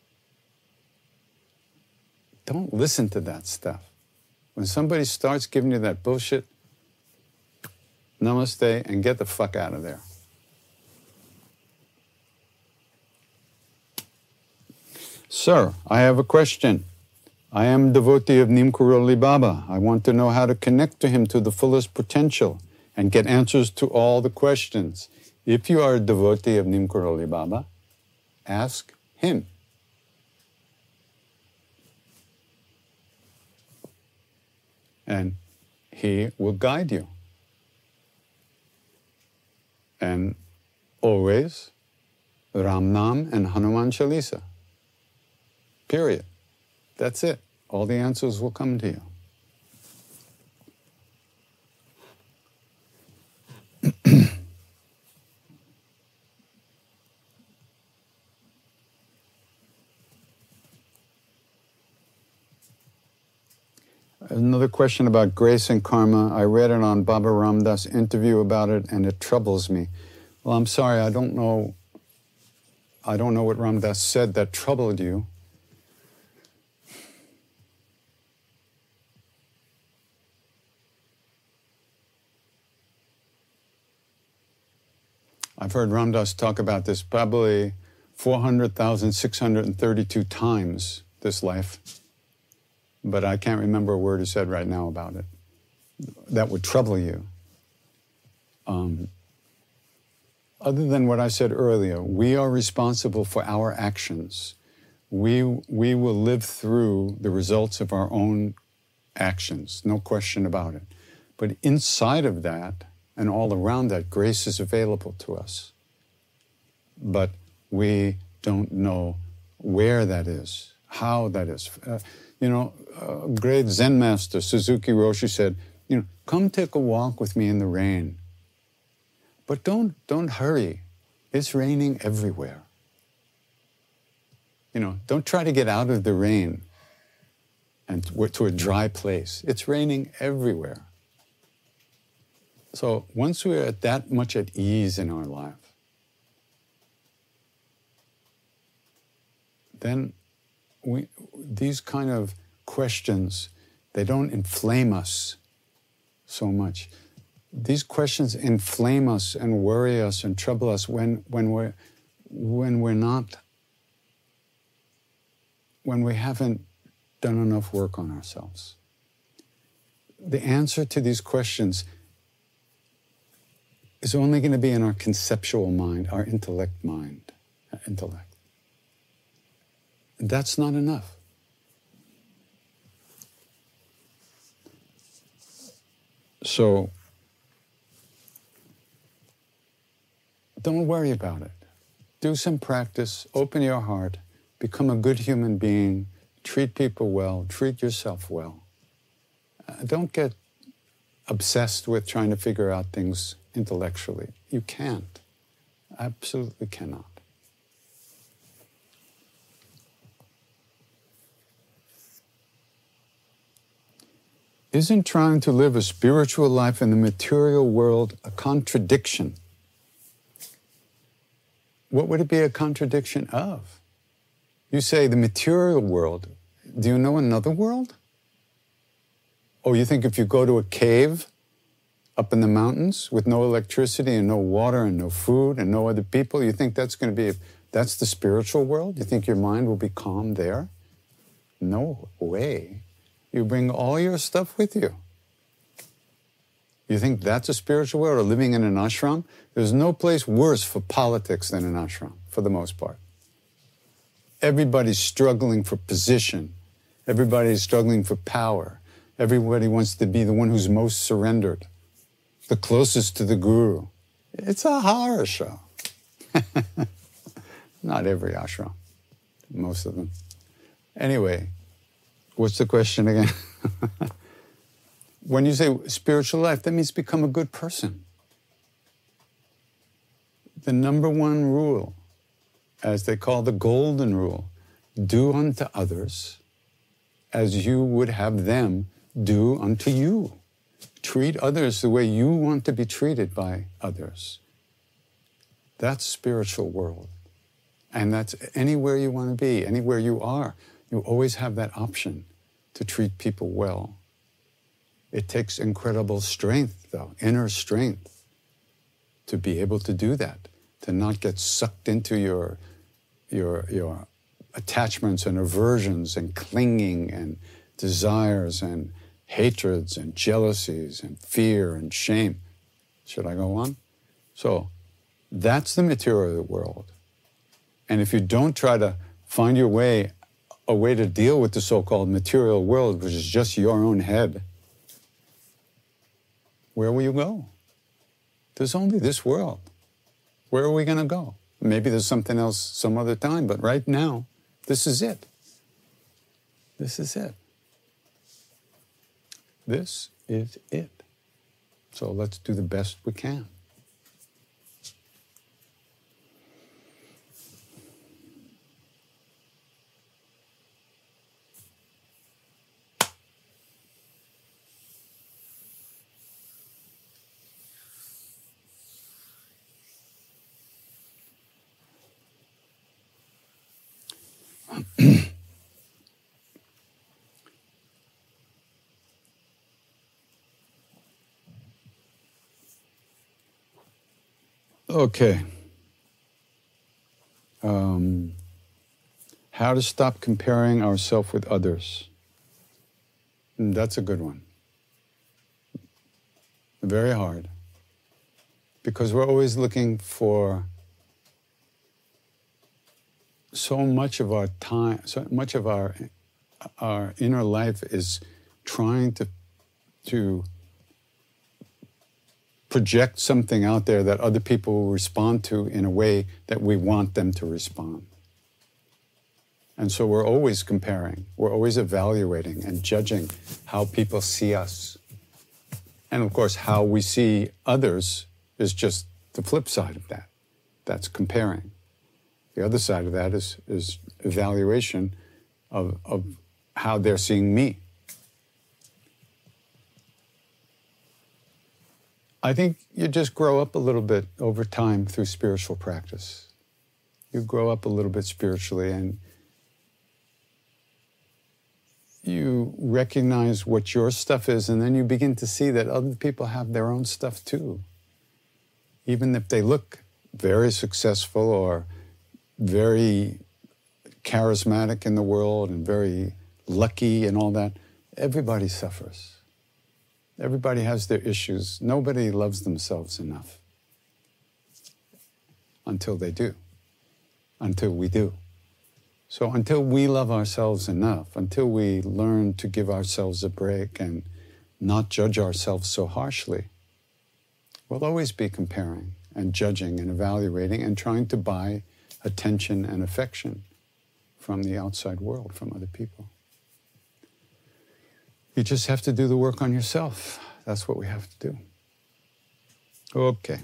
Don't listen to that stuff. When somebody starts giving you that bullshit, namaste and get the fuck out of there. Sir, I have a question. I am a devotee of Neem Karoli Baba. I want to know how to connect to him to the fullest potential and get answers to all the questions. If you are a devotee of Neem Karoli Baba, ask him. And he will guide you. And always Ram Nam and Hanuman Chalisa. Period. That's it. All the answers will come to you. Another question about grace and karma. I read it on Baba Ram Das' interview about it, and it troubles me. Well, I'm sorry, I don't know. I don't know what Ram Das said that troubled you. I've heard Ram Das talk about this probably four hundred thousand six hundred thirty-two times this life, but I can't remember a word he said right now about it. That would trouble you. Um, other than what I said earlier, we are responsible for our actions. We, we will live through the results of our own actions, no question about it. But inside of that, and all around that, grace is available to us. But we don't know where that is, how that is. Uh, you know, a great Zen master, Suzuki Roshi, said, you know, come take a walk with me in the rain. But don't, don't hurry. It's raining everywhere. You know, don't try to get out of the rain and to a dry place. It's raining everywhere. So once we're at that much at ease in our life, then we, these kind of questions, they don't inflame us so much. These questions inflame us and worry us and trouble us when, when, we're, when we're not, when we haven't done enough work on ourselves. The answer to these questions is only going to be in our conceptual mind, our intellect mind, intellect. That's not enough. So, don't worry about it. Do some practice, open your heart, become a good human being, treat people well, treat yourself well. Uh, don't get obsessed with trying to figure out things intellectually. You can't. Absolutely cannot. Isn't trying to live a spiritual life in the material world a contradiction? What would it be a contradiction of? You say the material world. Do you know another world? Oh, you think if you go to a cave up in the mountains with no electricity and no water and no food and no other people, you think that's going to be, that's the spiritual world? You think your mind will be calm there? No way. You bring all your stuff with you. You think that's a spiritual world, or living in an ashram? There's no place worse for politics than an ashram, for the most part. Everybody's struggling for position. Everybody's struggling for power. Everybody wants to be the one who's most surrendered, the closest to the guru. It's a horror show. Not every ashram, most of them. Anyway, what's the question again? When you say spiritual life, that means become a good person. The number one rule, as they call the golden rule, do unto others as you would have them do unto you. Treat others the way you want to be treated by others. That's spiritual world. And that's anywhere you want to be, anywhere you are. You always have that option to treat people well. It takes incredible strength, though, inner strength, to be able to do that, to not get sucked into your, your, your attachments and aversions and clinging and desires and hatreds and jealousies and fear and shame. Should I go on? So that's the material world. And if you don't try to find your way, a way to deal with the so-called material world, which is just your own head, where will you go? There's only this world. Where are we going to go? Maybe there's something else some other time, but right now, this is it. This is it. This is it. So let's do the best we can. Okay. Um, how to stop comparing ourselves with others. And that's a good one. Very hard. Because we're always looking for so much of our time, so much of our our inner life is trying to to project something out there that other people will respond to in a way that we want them to respond. And so we're always comparing, we're always evaluating and judging how people see us. And of course, how we see others is just the flip side of that. That's comparing. The other side of that is, is evaluation of, of how they're seeing me. I think you just grow up a little bit over time through spiritual practice. You grow up a little bit spiritually and you recognize what your stuff is, and then you begin to see that other people have their own stuff too. Even if they look very successful or very charismatic in the world and very lucky and all that, everybody suffers. Everybody has their issues. Nobody loves themselves enough until they do, until we do. So until we love ourselves enough, until we learn to give ourselves a break and not judge ourselves so harshly, we'll always be comparing and judging and evaluating and trying to buy attention and affection from the outside world, from other people. You just have to do the work on yourself. That's what we have to do. Okay.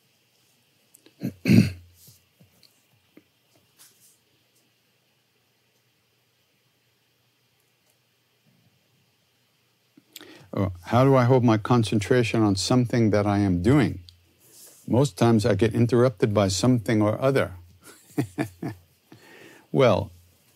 Oh, how do I hold my concentration on something that I am doing? Most times I get interrupted by something or other. Well,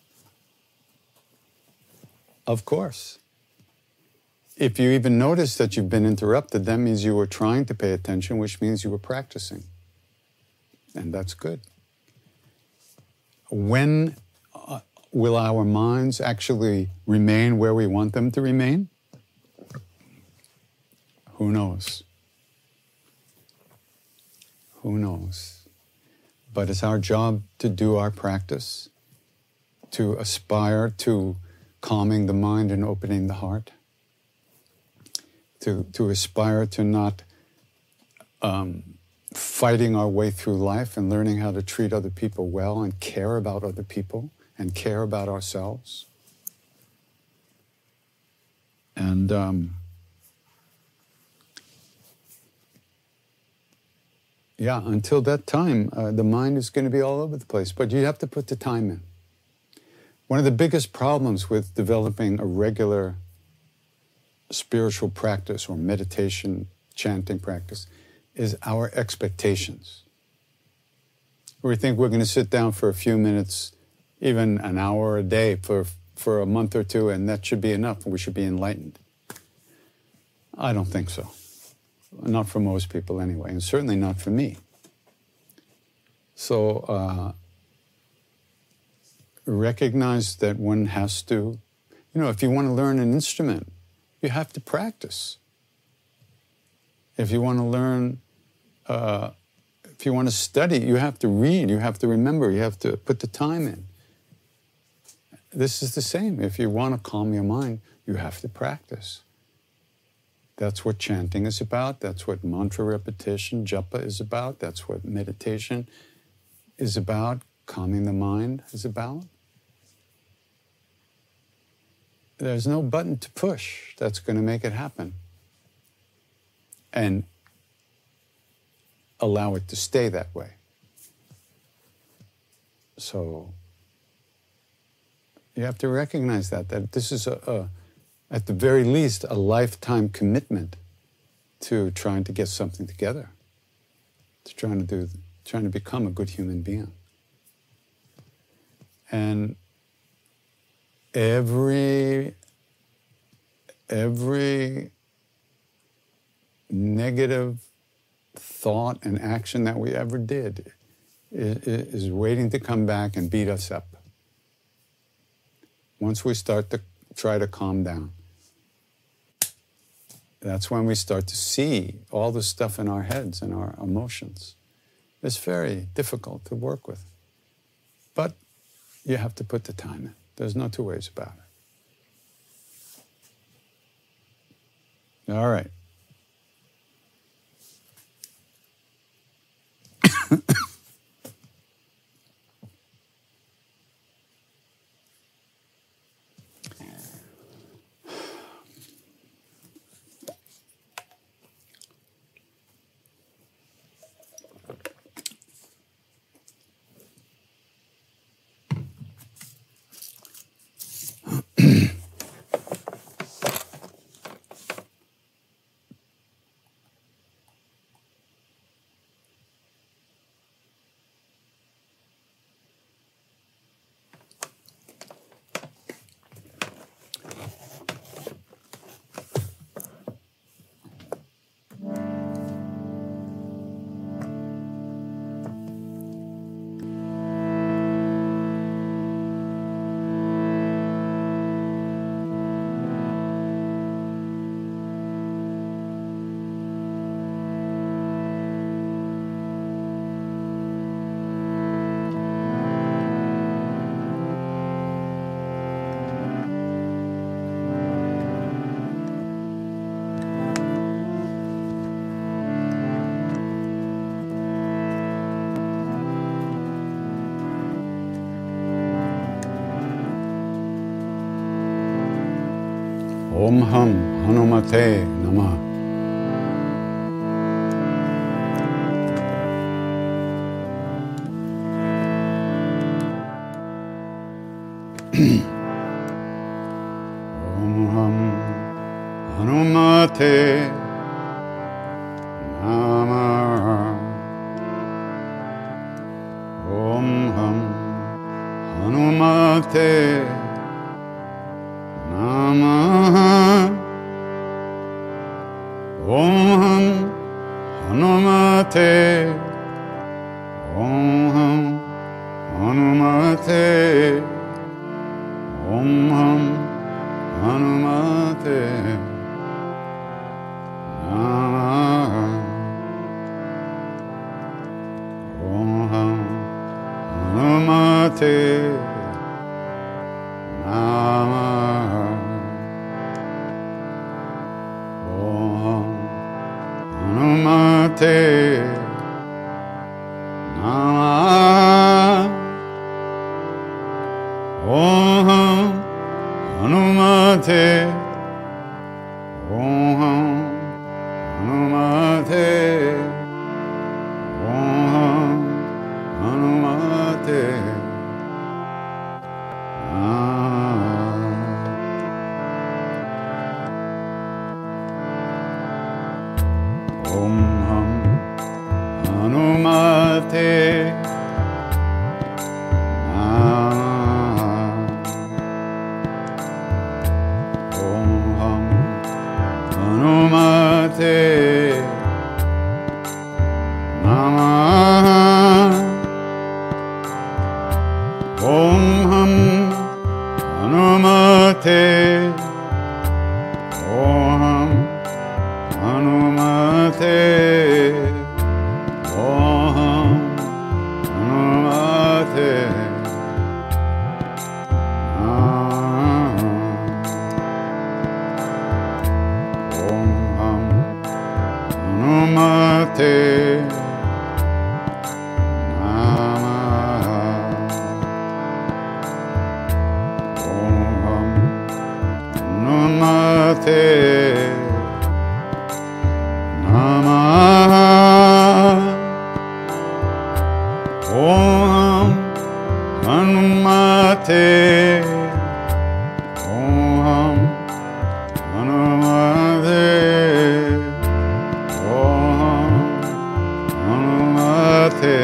of course. If you even notice that you've been interrupted, that means you were trying to pay attention, which means you were practicing. And that's good. When, uh, will our minds actually remain where we want them to remain? Who knows? Who knows? But it's our job to do our practice, to aspire to calming the mind and opening the heart, to, to aspire to not um, fighting our way through life and learning how to treat other people well and care about other people and care about ourselves. And um, yeah, until that time, uh, the mind is going to be all over the place, but you have to put the time in. One of the biggest problems with developing a regular spiritual practice or meditation, chanting practice is our expectations. We think we're going to sit down for a few minutes, even an hour a day for, for a month or two, and that should be enough, and we should be enlightened. I don't think so. Not for most people anyway, and certainly not for me. So uh, recognize that one has to, you know, if you want to learn an instrument, you have to practice. If you want to learn, uh, if you want to study, you have to read, you have to remember, you have to put the time in. This is the same. If you want to calm your mind, you have to practice. That's what chanting is about. That's what mantra repetition, japa is about. That's what meditation is about. Calming the mind is about. There's no button to push that's going to make it happen. And allow it to stay that way. So you have to recognize that, that this is a, a at the very least, a lifetime commitment to trying to get something together, to trying to do, trying to become a good human being. And every, every negative thought and action that we ever did is, is waiting to come back and beat us up. Once we start to try to calm down, that's when we start to see all the stuff in our heads and our emotions. It's very difficult to work with. But you have to put the time in. There's no two ways about it. All right. Om Ham Hanumate Namah. Om Ham Hanumate Namah. Om Ham Hanumate Namah. Om Ham Hanumate. Om Ham Hanumate Hanumate Namah. Om Hanumate Namah. Om Hanumate. Om Hanumate. Om Hanumate. Om Hanumate Namah. Om Hanumate Namah. Om Hanumate. Om Hanumate. Om Hanumate. Om Hanumate Namah. Om Hanumate Namah. Om Hanumate. Om Hanumate. Om Hanumate.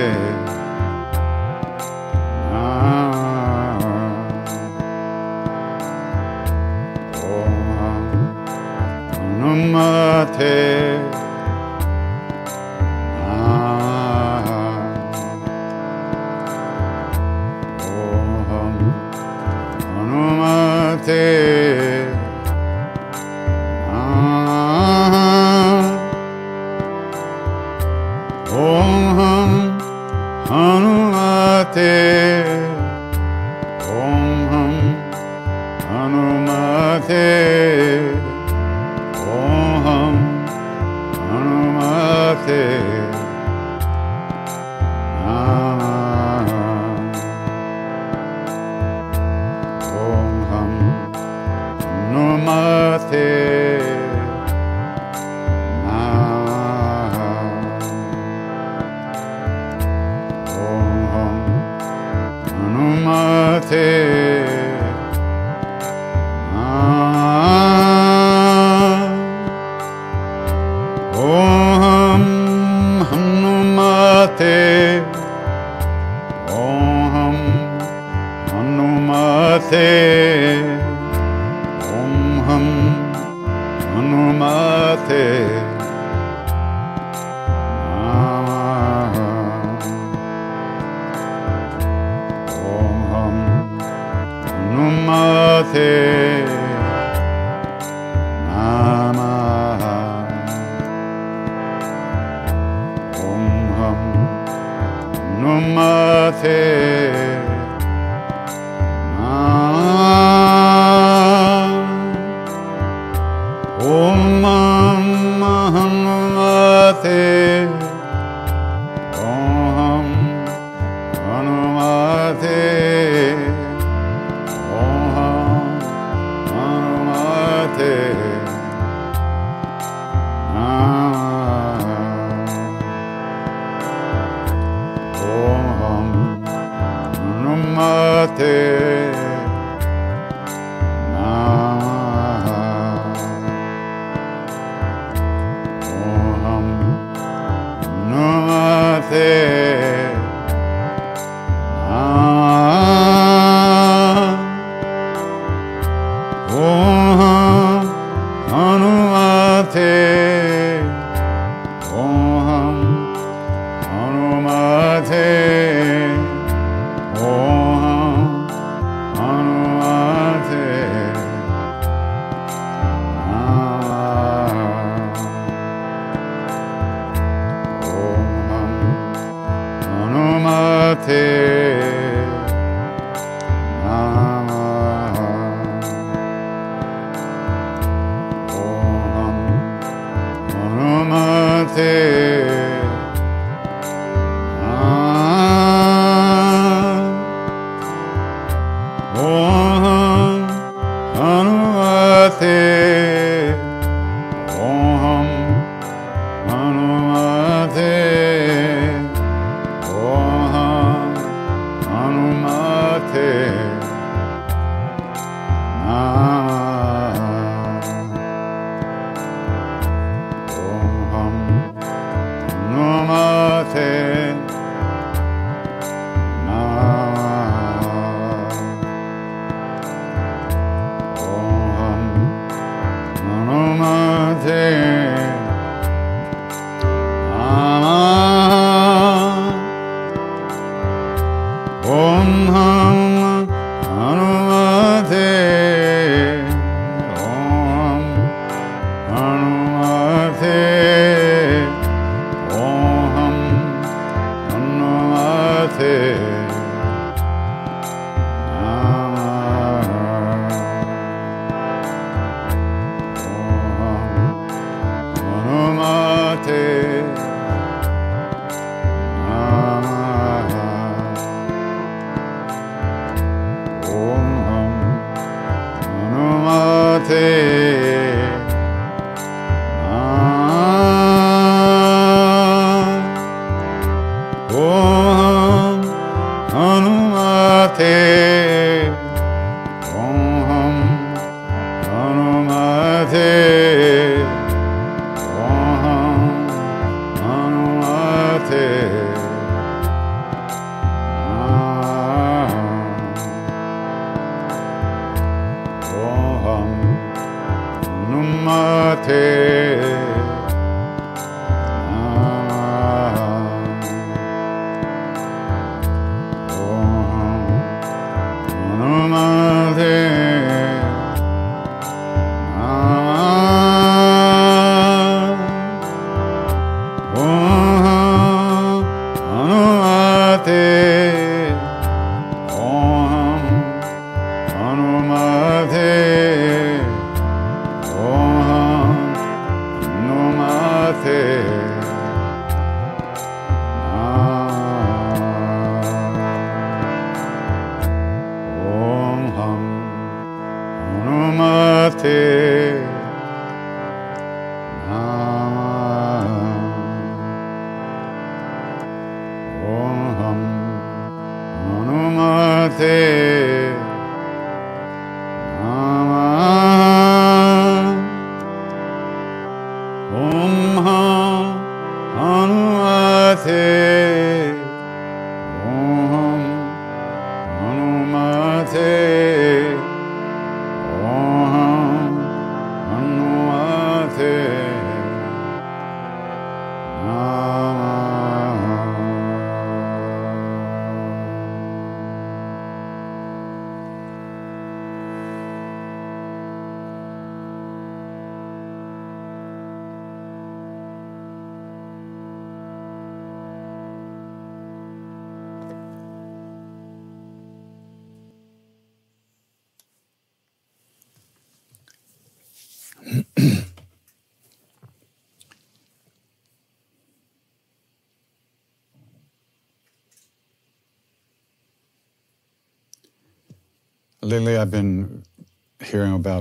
Lately, I've been hearing about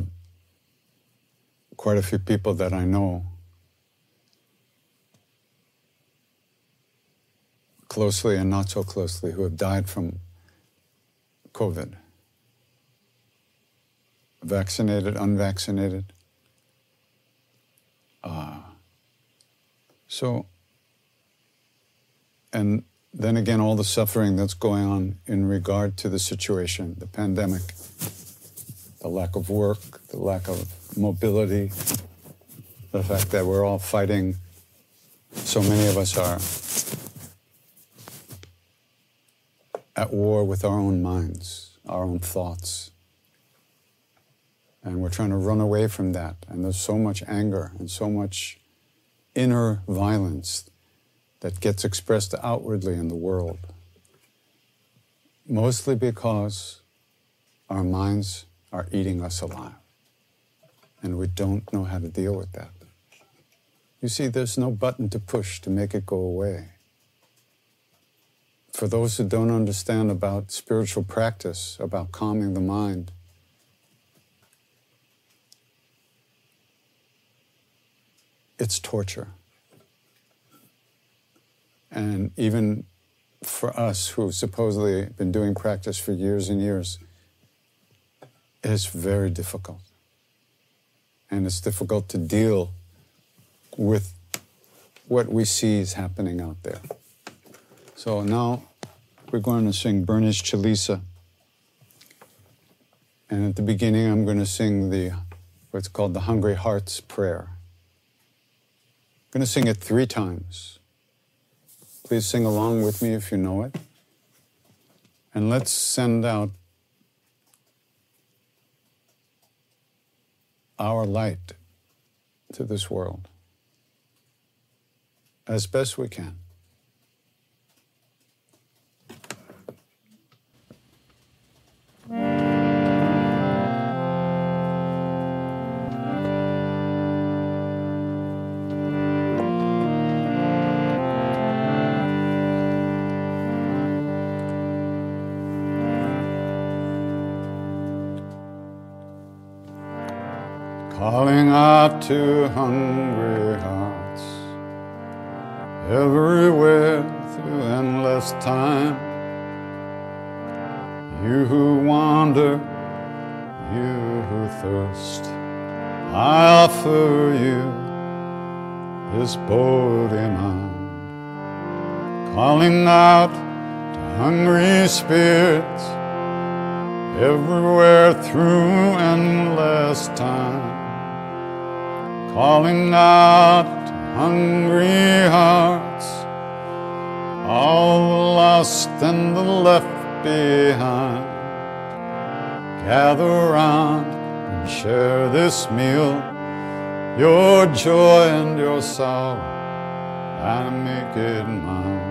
quite a few people that I know closely and not so closely who have died from COVID. Vaccinated, unvaccinated. Uh, so, and then again, all the suffering that's going on in regard to the situation, the pandemic, the lack of work, the lack of mobility, the fact that we're all fighting, so many of us are at war with our own minds, our own thoughts. And we're trying to run away from that. And there's so much anger and so much inner violence that gets expressed outwardly in the world. Mostly because our minds are eating us alive. And we don't know how to deal with that. You see, there's no button to push to make it go away. For those who don't understand about spiritual practice, about calming the mind, it's torture. And even for us who've supposedly been doing practice for years and years, it's very difficult. And it's difficult to deal with what we see is happening out there. So now we're going to sing Bernice Chalisa. And at the beginning, I'm going to sing the what's called the Hungry Heart's Prayer. I'm going to sing it three times. Please sing along with me if you know it. And let's send out our light to this world as best we can. Calling out to hungry hearts everywhere through endless time. You who wander, you who thirst, I offer you this body mine. Calling out to hungry spirits everywhere through endless time. Calling out to hungry hearts, all the lost and the left behind. Gather round and share this meal, your joy and your sorrow, and make it mine.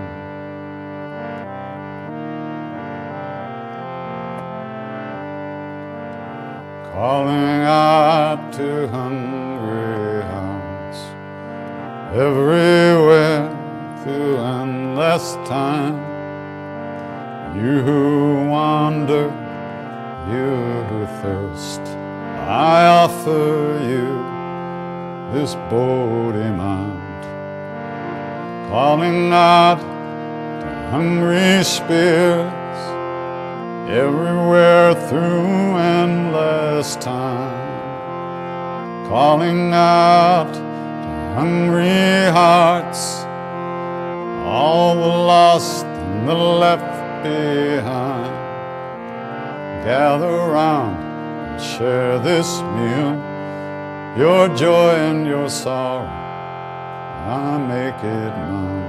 Calling out to hungry hearts everywhere through endless time. You who wander, you who thirst, I offer you this body mind. Calling out to hungry spirits everywhere through endless time. Calling out to hungry hearts, all the lost and the left behind. Gather round and share this meal, your joy and your sorrow, I make it mine.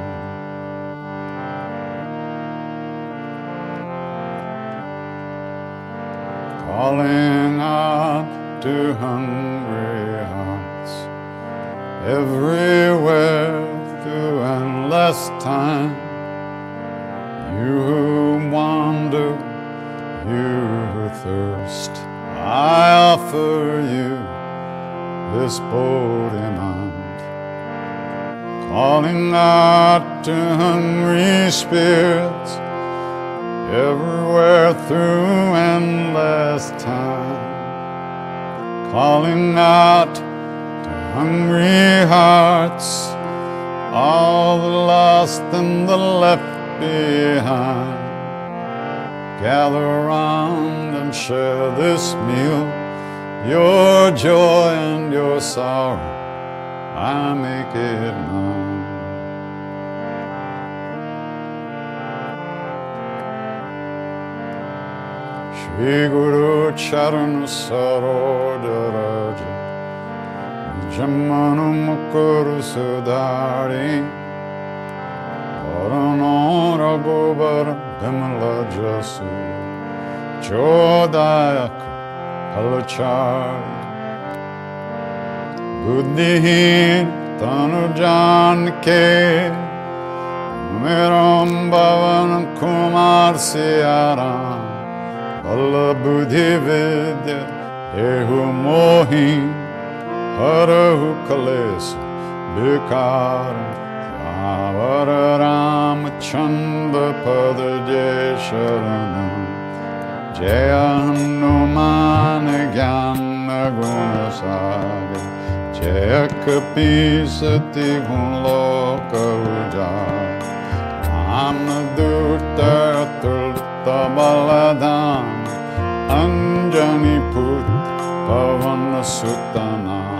Calling out to hungry hearts everywhere through endless time. You who wander, you who thirst, I offer you this body mind. Calling out to hungry spirits everywhere through endless time. Calling out to hungry hearts, all the lost and the left behind. Gather round and share this meal, your joy and your sorrow, I make it mine. Shri Guru Charan Sarodaraja Nijamanu Mukuru Sudari Varano Raghubar Bimala Jasu Chodayak Kalachari Buddhihin Tanu Janke Meram Bhavan Kumar Siaram Alla Buddhi Vidya Ehu Mohi Harahu Kales Bikar Yavara Ramachandra Pada Jai Sharanam Jaya Hanuman Gyana Guna Sagar Jaya Kapi Sati Gunloka Ujjaya Amadurta Tulta Baladam Anjani Put Pavana Sutana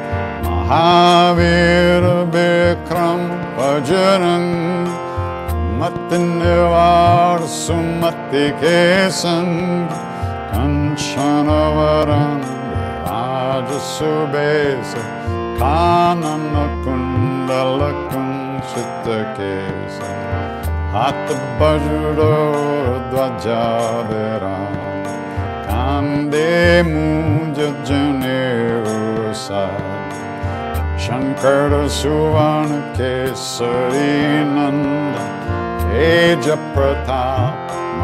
Mahavir Bikram Vajaran मत निवार सुमति के संग कंचन वरण राज सुबेश कानन कुंडल कुंचित केश हाथ वज्र ध्वजा विराज कांदे मुंज जनेऊ साज शंकर सुवर्ण केसरी नंद तेज प्रताप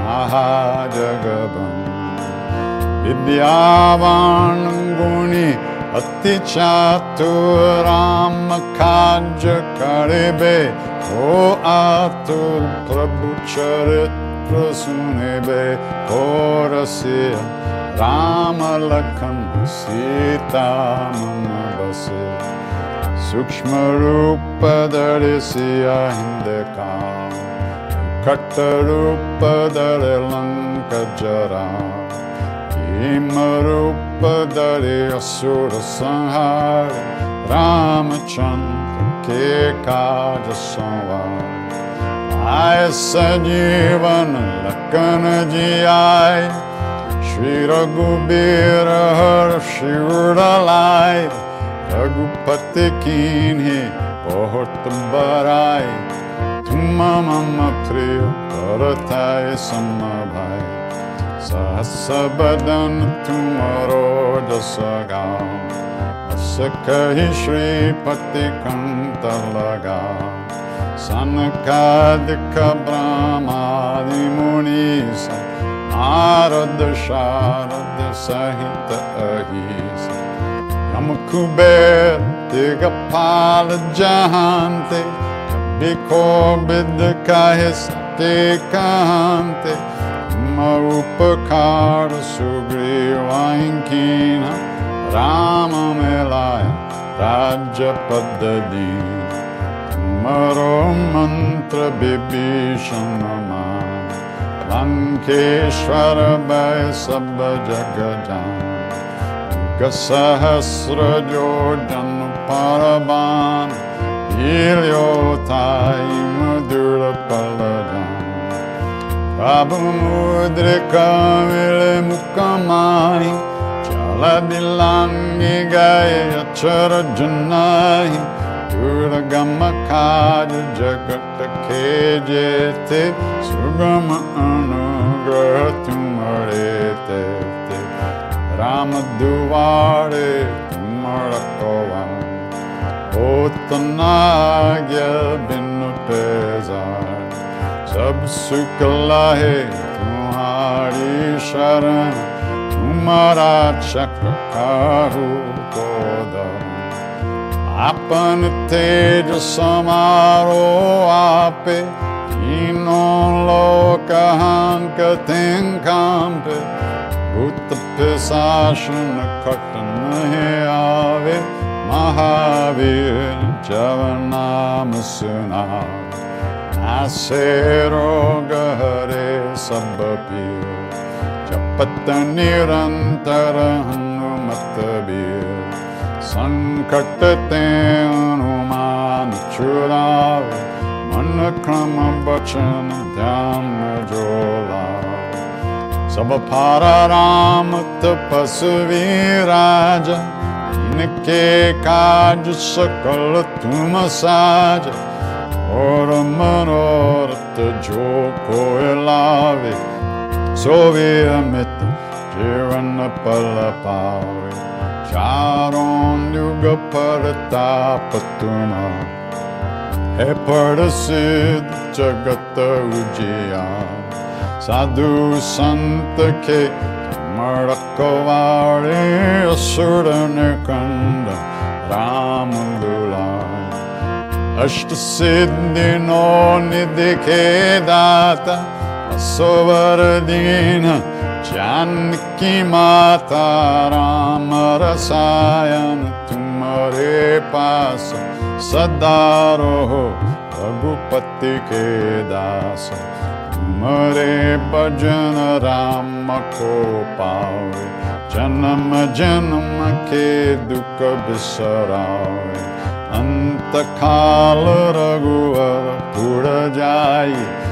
महाजगबंद विद्यावान गुणी अति चातुर राम काज करिबे ओ आतुर प्रभु चरित्र सुनिबे ओ रसिया राम लखन सीता मन बसे सूक्ष्म रूप धरि सिया हिंद काम कट रूप धरि लंक जरा भीम रूप धरि असुर संहार रामचंद्र के काज संवार आय सजीवन लखन जी आय श्री रघुबीर हर्षि उड़लाय रघुपति कीन्ही बहुत बड़ाई तुम मम प्रिय भरताय समभाई सहस बदन तुमरो जस गाओ बस कहि श्रीपति कंठ लगाओ सनकादिक ब्रह्मादि मुनीस नारद शारद सहित अहिस यम कुबेर दिगपाल जहांते बिको बिद काहिस्ते कांते उपकार सुग्रीवांकीन राम मिलाय राज्य पद दीन तुमरो मंत्र विभीषण मान लंकेश्वर भय सब जग जान सहस्र जो जन पर बाण हील्योताई मधुर पल जान प्रभु मुद्रिका मिले मुकमाई चल दिलांगी गए अक्षर जुनाई दुर्गम काज जगत के जेते सुगम अनुग्रह तुम्हारे ते राम दुआरे तुमरा कोवन होत नाग्य बिनु पैजार सब सुख लाहे तुम्हारी शरण तुम्हारा चक काहू को दर आपन तेज समारो आपे तीनों लोक हंकते कांपे भूत पिशाच निकट नहीं आवे महावीर जब नाम सुनावे नासे रोग हरे सब पीर जपत निरंतर हनुमत बीर संकट ते हनुमान छुड़ावे मन क्रम बचन ध्यान जो लावे सब फारा राम तपस्वी राजा इनके काज सकल तुम साज और मनोरथ जो कोई लावे सोवे अमित जीवन पल पावे चारों युग परताप तुम है प्रसिद्ध जगत उजियार साधु संत के मड़कवारे असुर निकंद राम दुलार अष्ट सिद्धि नौ निधि के दाता असवर दीन जानकी माता राम रसायन तुम्हारे पास सदा रहो रघुपति के दास तुम्हारे भजन राम को पावे जन्म जन्म के दुख बिसरावे अंत काल रघुवर पुर जाई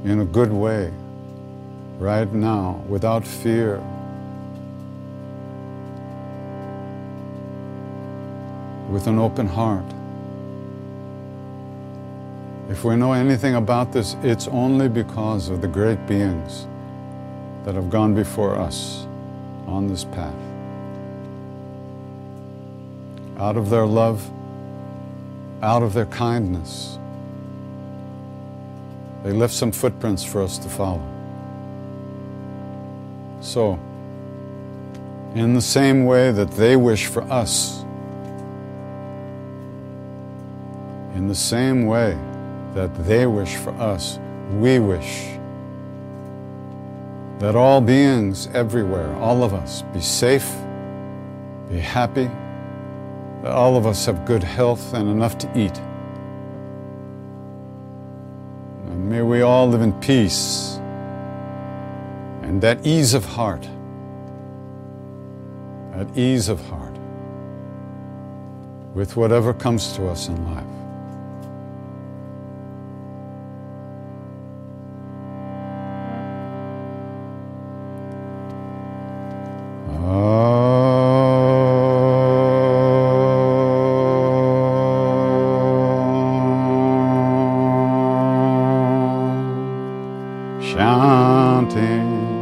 in a good way, right now, without fear. With an open heart. If we know anything about this, it's only because of the great beings that have gone before us on this path. Out of their love, out of their kindness, they left some footprints for us to follow. So, in the same way that they wish for us, in the same way that they wish for us, we wish that all beings everywhere, all of us, be safe, be happy, that all of us have good health and enough to eat. And may we all live in peace and that ease of heart, that ease of heart with whatever comes to us in life. Shanti,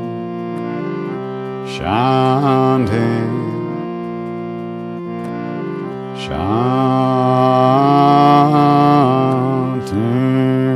Shanti, Shanti.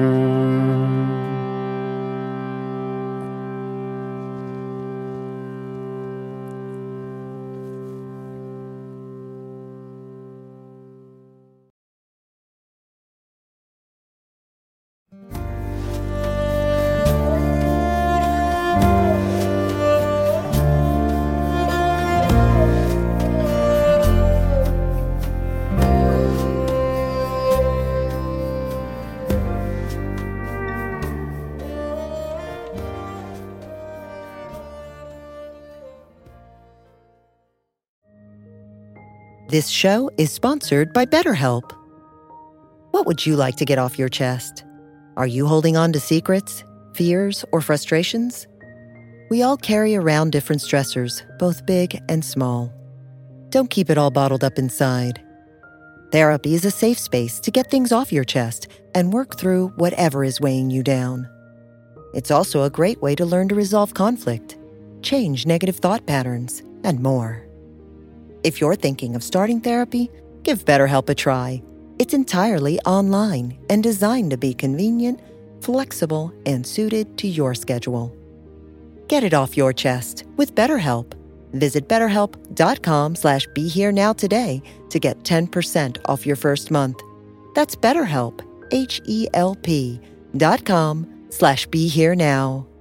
This show is sponsored by BetterHelp. What would you like to get off your chest? Are you holding on to secrets, fears, or frustrations? We all carry around different stressors, both big and small. Don't keep it all bottled up inside. Therapy is a safe space to get things off your chest and work through whatever is weighing you down. It's also a great way to learn to resolve conflict, change negative thought patterns, and more. If you're thinking of starting therapy, give BetterHelp a try. It's entirely online and designed to be convenient, flexible, and suited to your schedule. Get it off your chest with BetterHelp. Visit betterhelp.com slash be here now today to get ten percent off your first month. That's BetterHelp, H E L P dot com slash be here now.